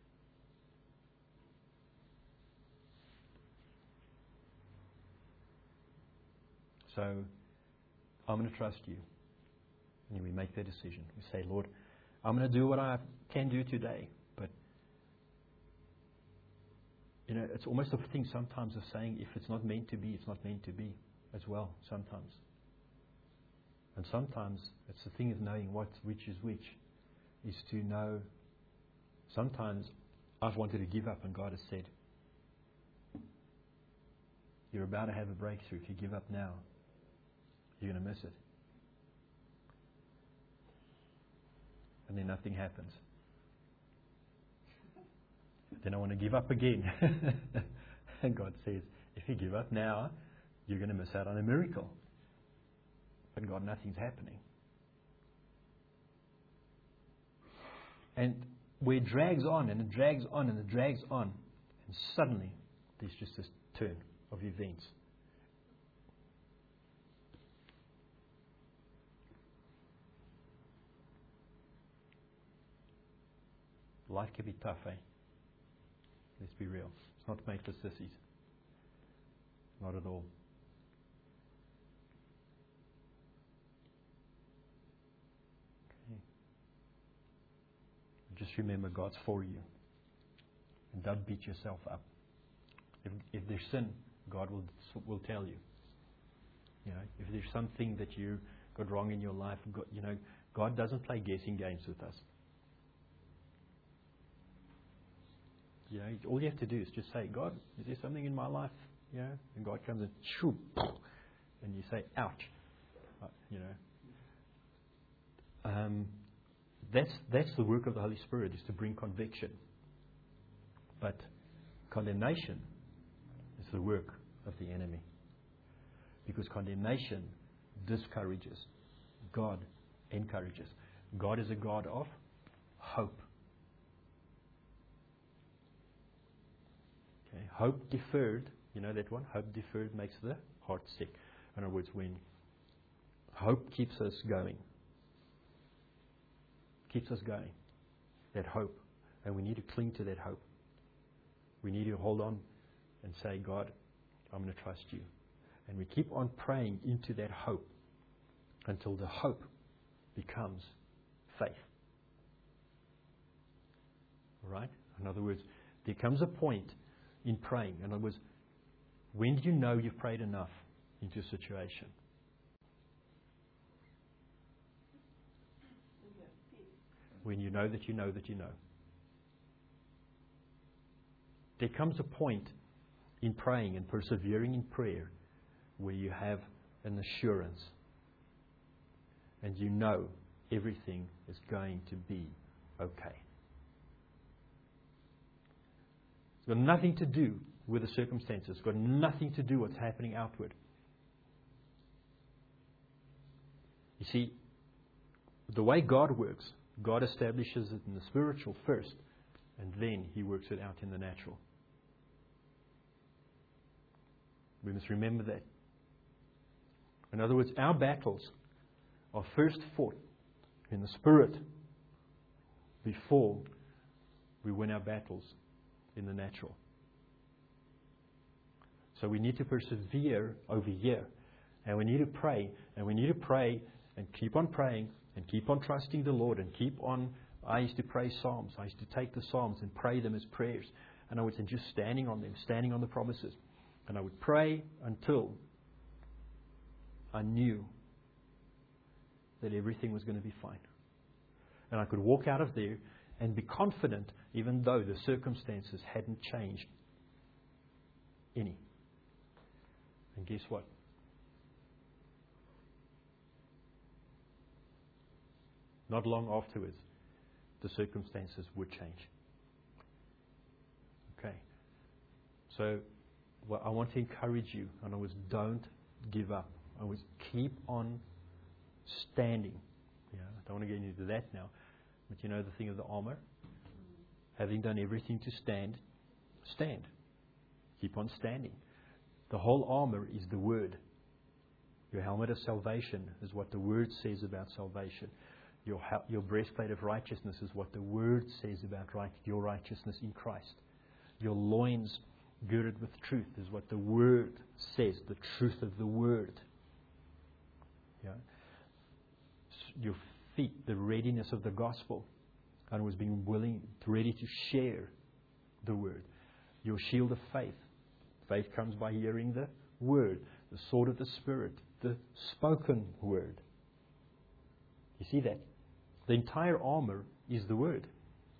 So I'm going to trust you. And we make that decision. We say, Lord, I'm going to do what I can do today, but know, it's almost a thing sometimes of saying, if it's not meant to be, it's not meant to be as well, sometimes. And sometimes it's the thing of knowing what which is which, is to know. Sometimes I've wanted to give up, and God has said, you're about to have a breakthrough. If you give up now, you're going to miss it. And then nothing happens. Then I want to give up again. And God says, if you give up now, you're going to miss out on a miracle. But God, nothing's happening. And where it drags on, and it drags on, and it drags on, and suddenly there's just this turn of events. Life can be tough, eh? Let's be real. It's not made for sissies. Not at all. Okay. Just remember, God's for you. And don't beat yourself up. If, if there's sin, God will will tell you. You know, if there's something that you got wrong in your life, God, you know, God doesn't play guessing games with us. You know, all you have to do is just say, God, is there something in my life? You know, and God comes and shoo, and you say, ouch. Uh, you know, um, that's that's the work of the Holy Spirit, is to bring conviction. But condemnation is the work of the enemy, because condemnation discourages. God encourages. God is a God of hope. Okay. Hope deferred, you know that one? Hope deferred makes the heart sick. In other words, when hope keeps us going, keeps us going, that hope, and we need to cling to that hope. We need to hold on and say, God, I'm going to trust you. And we keep on praying into that hope until the hope becomes faith. All right? In other words, there comes a point in praying. In other words, when do you know you've prayed enough into a situation? When you know that you know that you know. There comes a point in praying and persevering in prayer where you have an assurance and you know everything is going to be okay. It's got nothing to do with the circumstances. It's got nothing to do with what's happening outward. You see, the way God works, God establishes it in the spiritual first, and then He works it out in the natural. We must remember that. In other words, our battles are first fought in the Spirit before we win our battles in the natural. So we need to persevere over here. And we need to pray. And we need to pray and keep on praying and keep on trusting the Lord and keep on. I used to pray Psalms. I used to take the Psalms and pray them as prayers. And I was just standing on them, standing on the promises. And I would pray until I knew that everything was going to be fine. And I could walk out of there and be confident, even though the circumstances hadn't changed any. And guess what? Not long afterwards, the circumstances would change. Okay. So, well, I want to encourage you, and I was don't give up. I was keep on standing. Yeah, I don't want to get into that now. But you know the thing of the armor? Having done everything to stand, stand. Keep on standing. The whole armor is the Word. Your helmet of salvation is what the Word says about salvation. Your your breastplate of righteousness is what the Word says about right, your righteousness in Christ. Your loins girded with truth is what the Word says, the truth of the Word. Yeah. Your feet, the readiness of the gospel, and was being willing, ready to share the Word. your shield of faith. Faith comes by hearing the Word, the sword of the Spirit, the spoken Word. You see that? The entire armor is the Word.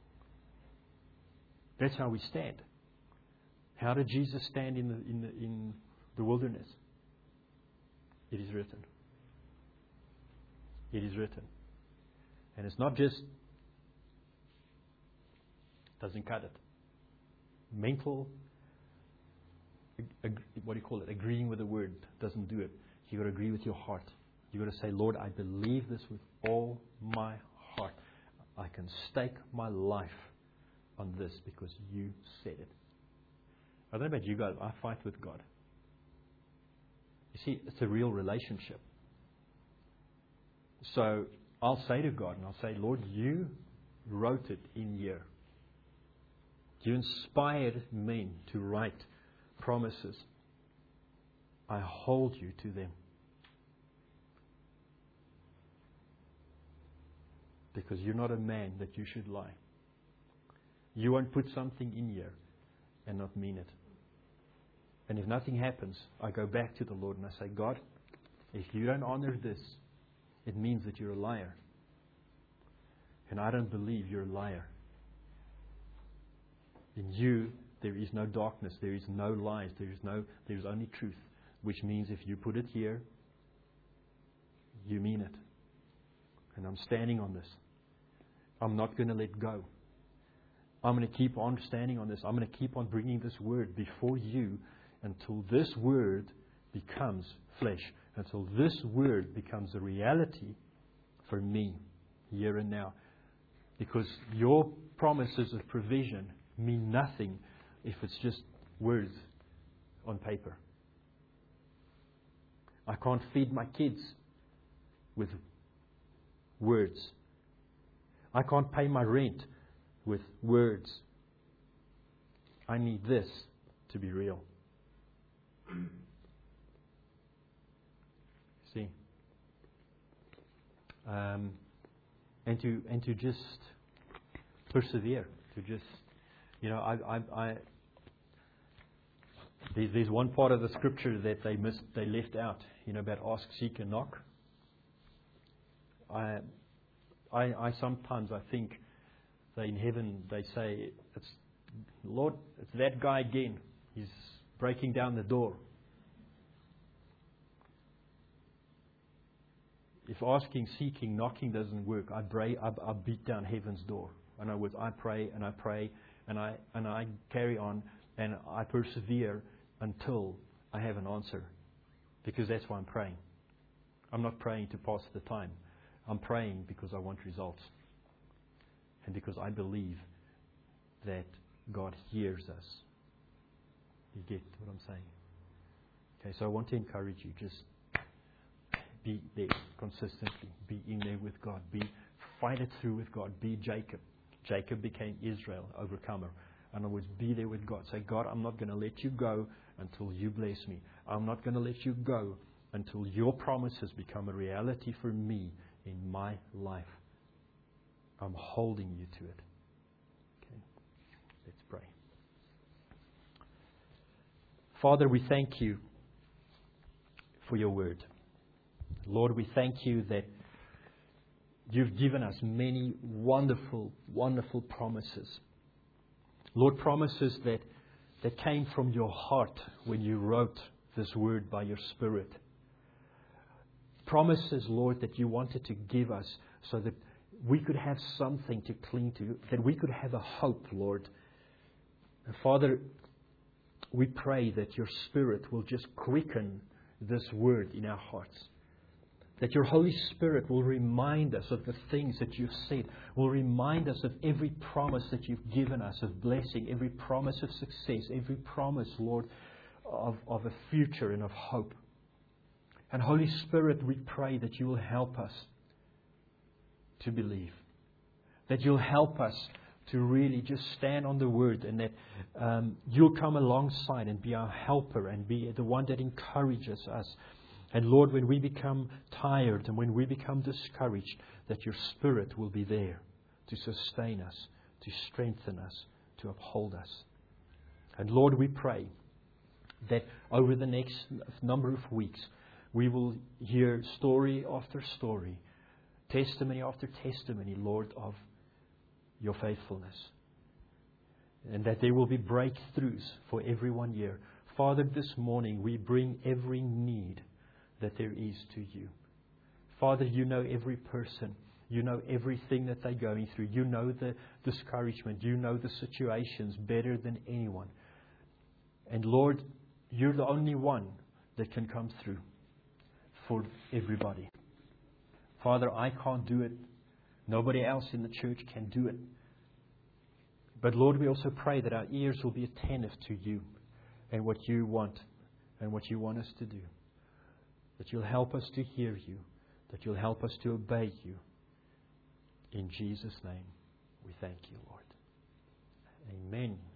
That's how we stand. How did Jesus stand in the, in the, in the wilderness? It is written. It is written. And it's not just, doesn't cut it. Mental, ag- what do you call it? Agreeing with the Word doesn't do it. You've got to agree with your heart. You've got to say, Lord, I believe this with all my heart. I can stake my life on this because you said it. I don't know about you guys. I fight with God. You see, it's a real relationship. So I'll say to God, and I'll say, Lord, you wrote it in here. You inspired men to write promises. I hold you to them. Because you're not a man that you should lie. You won't put something in here and not mean it. And if nothing happens, I go back to the Lord and I say, God, if you don't honor this, it means that you're a liar. And I don't believe you're a liar. In you, there is no darkness. There is no lies. There is no, there is only truth. Which means if you put it here, you mean it. And I'm standing on this. I'm not going to let go. I'm going to keep on standing on this. I'm going to keep on bringing this word before you until this word becomes flesh. Until this word becomes a reality for me here and now. Because your promises of provision mean nothing if it's just words on paper. I can't feed my kids with words. I can't pay my rent with words. I need this to be real. See? Um, and to and to just persevere. To just, you know, I, I, I there's, there's one part of the scripture that they missed, they left out. You know, about ask, seek, and knock. I, I, I sometimes I think that in heaven they say, "It's Lord, it's that guy again. He's breaking down the door." If asking, seeking, knocking doesn't work, I pray, I, I beat down heaven's door. In other words, I pray and I pray and I and I carry on and I persevere until I have an answer, because that's why I'm praying. I'm not praying to pass the time. I'm praying because I want results, and because I believe that God hears us. You get what I'm saying? Okay, so I want to encourage you. Just be there consistently. Be in there with God. Be fight it through with God. Be Jacob. Jacob became Israel, overcomer. In other words, be there with God. Say, God, I'm not going to let you go until you bless me. I'm not going to let you go until your promises become a reality for me in my life. I'm holding you to it. Okay, let's pray. Father, we thank you for your word. Lord, we thank you that you've given us many wonderful, wonderful promises. Lord, promises that, that came from your heart when you wrote this word by your Spirit. Promises, Lord, that you wanted to give us so that we could have something to cling to, that we could have a hope, Lord. And Father, we pray that your Spirit will just quicken this word in our hearts. That your Holy Spirit will remind us of the things that you've said, will remind us of every promise that you've given us of blessing, every promise of success, every promise, Lord, of, of a future and of hope. And Holy Spirit, we pray that you will help us to believe. That you'll help us to really just stand on the word, and that um, you'll come alongside and be our helper and be the one that encourages us. And Lord, when we become tired and when we become discouraged, that your Spirit will be there to sustain us, to strengthen us, to uphold us. And Lord, we pray that over the next number of weeks, we will hear story after story, testimony after testimony, Lord, of your faithfulness. And that there will be breakthroughs for everyone here. Father, this morning we bring every need that there is to you. Father, you know every person. You know everything that they're going through. You know the discouragement. You know the situations better than anyone. And Lord, you're the only one that can come through for everybody. Father, I can't do it. Nobody else in the church can do it. But Lord, we also pray that our ears will be attentive to you and what you want and what you want us to do. That you'll help us to hear you. That you'll help us to obey you. In Jesus' name, we thank you, Lord. Amen.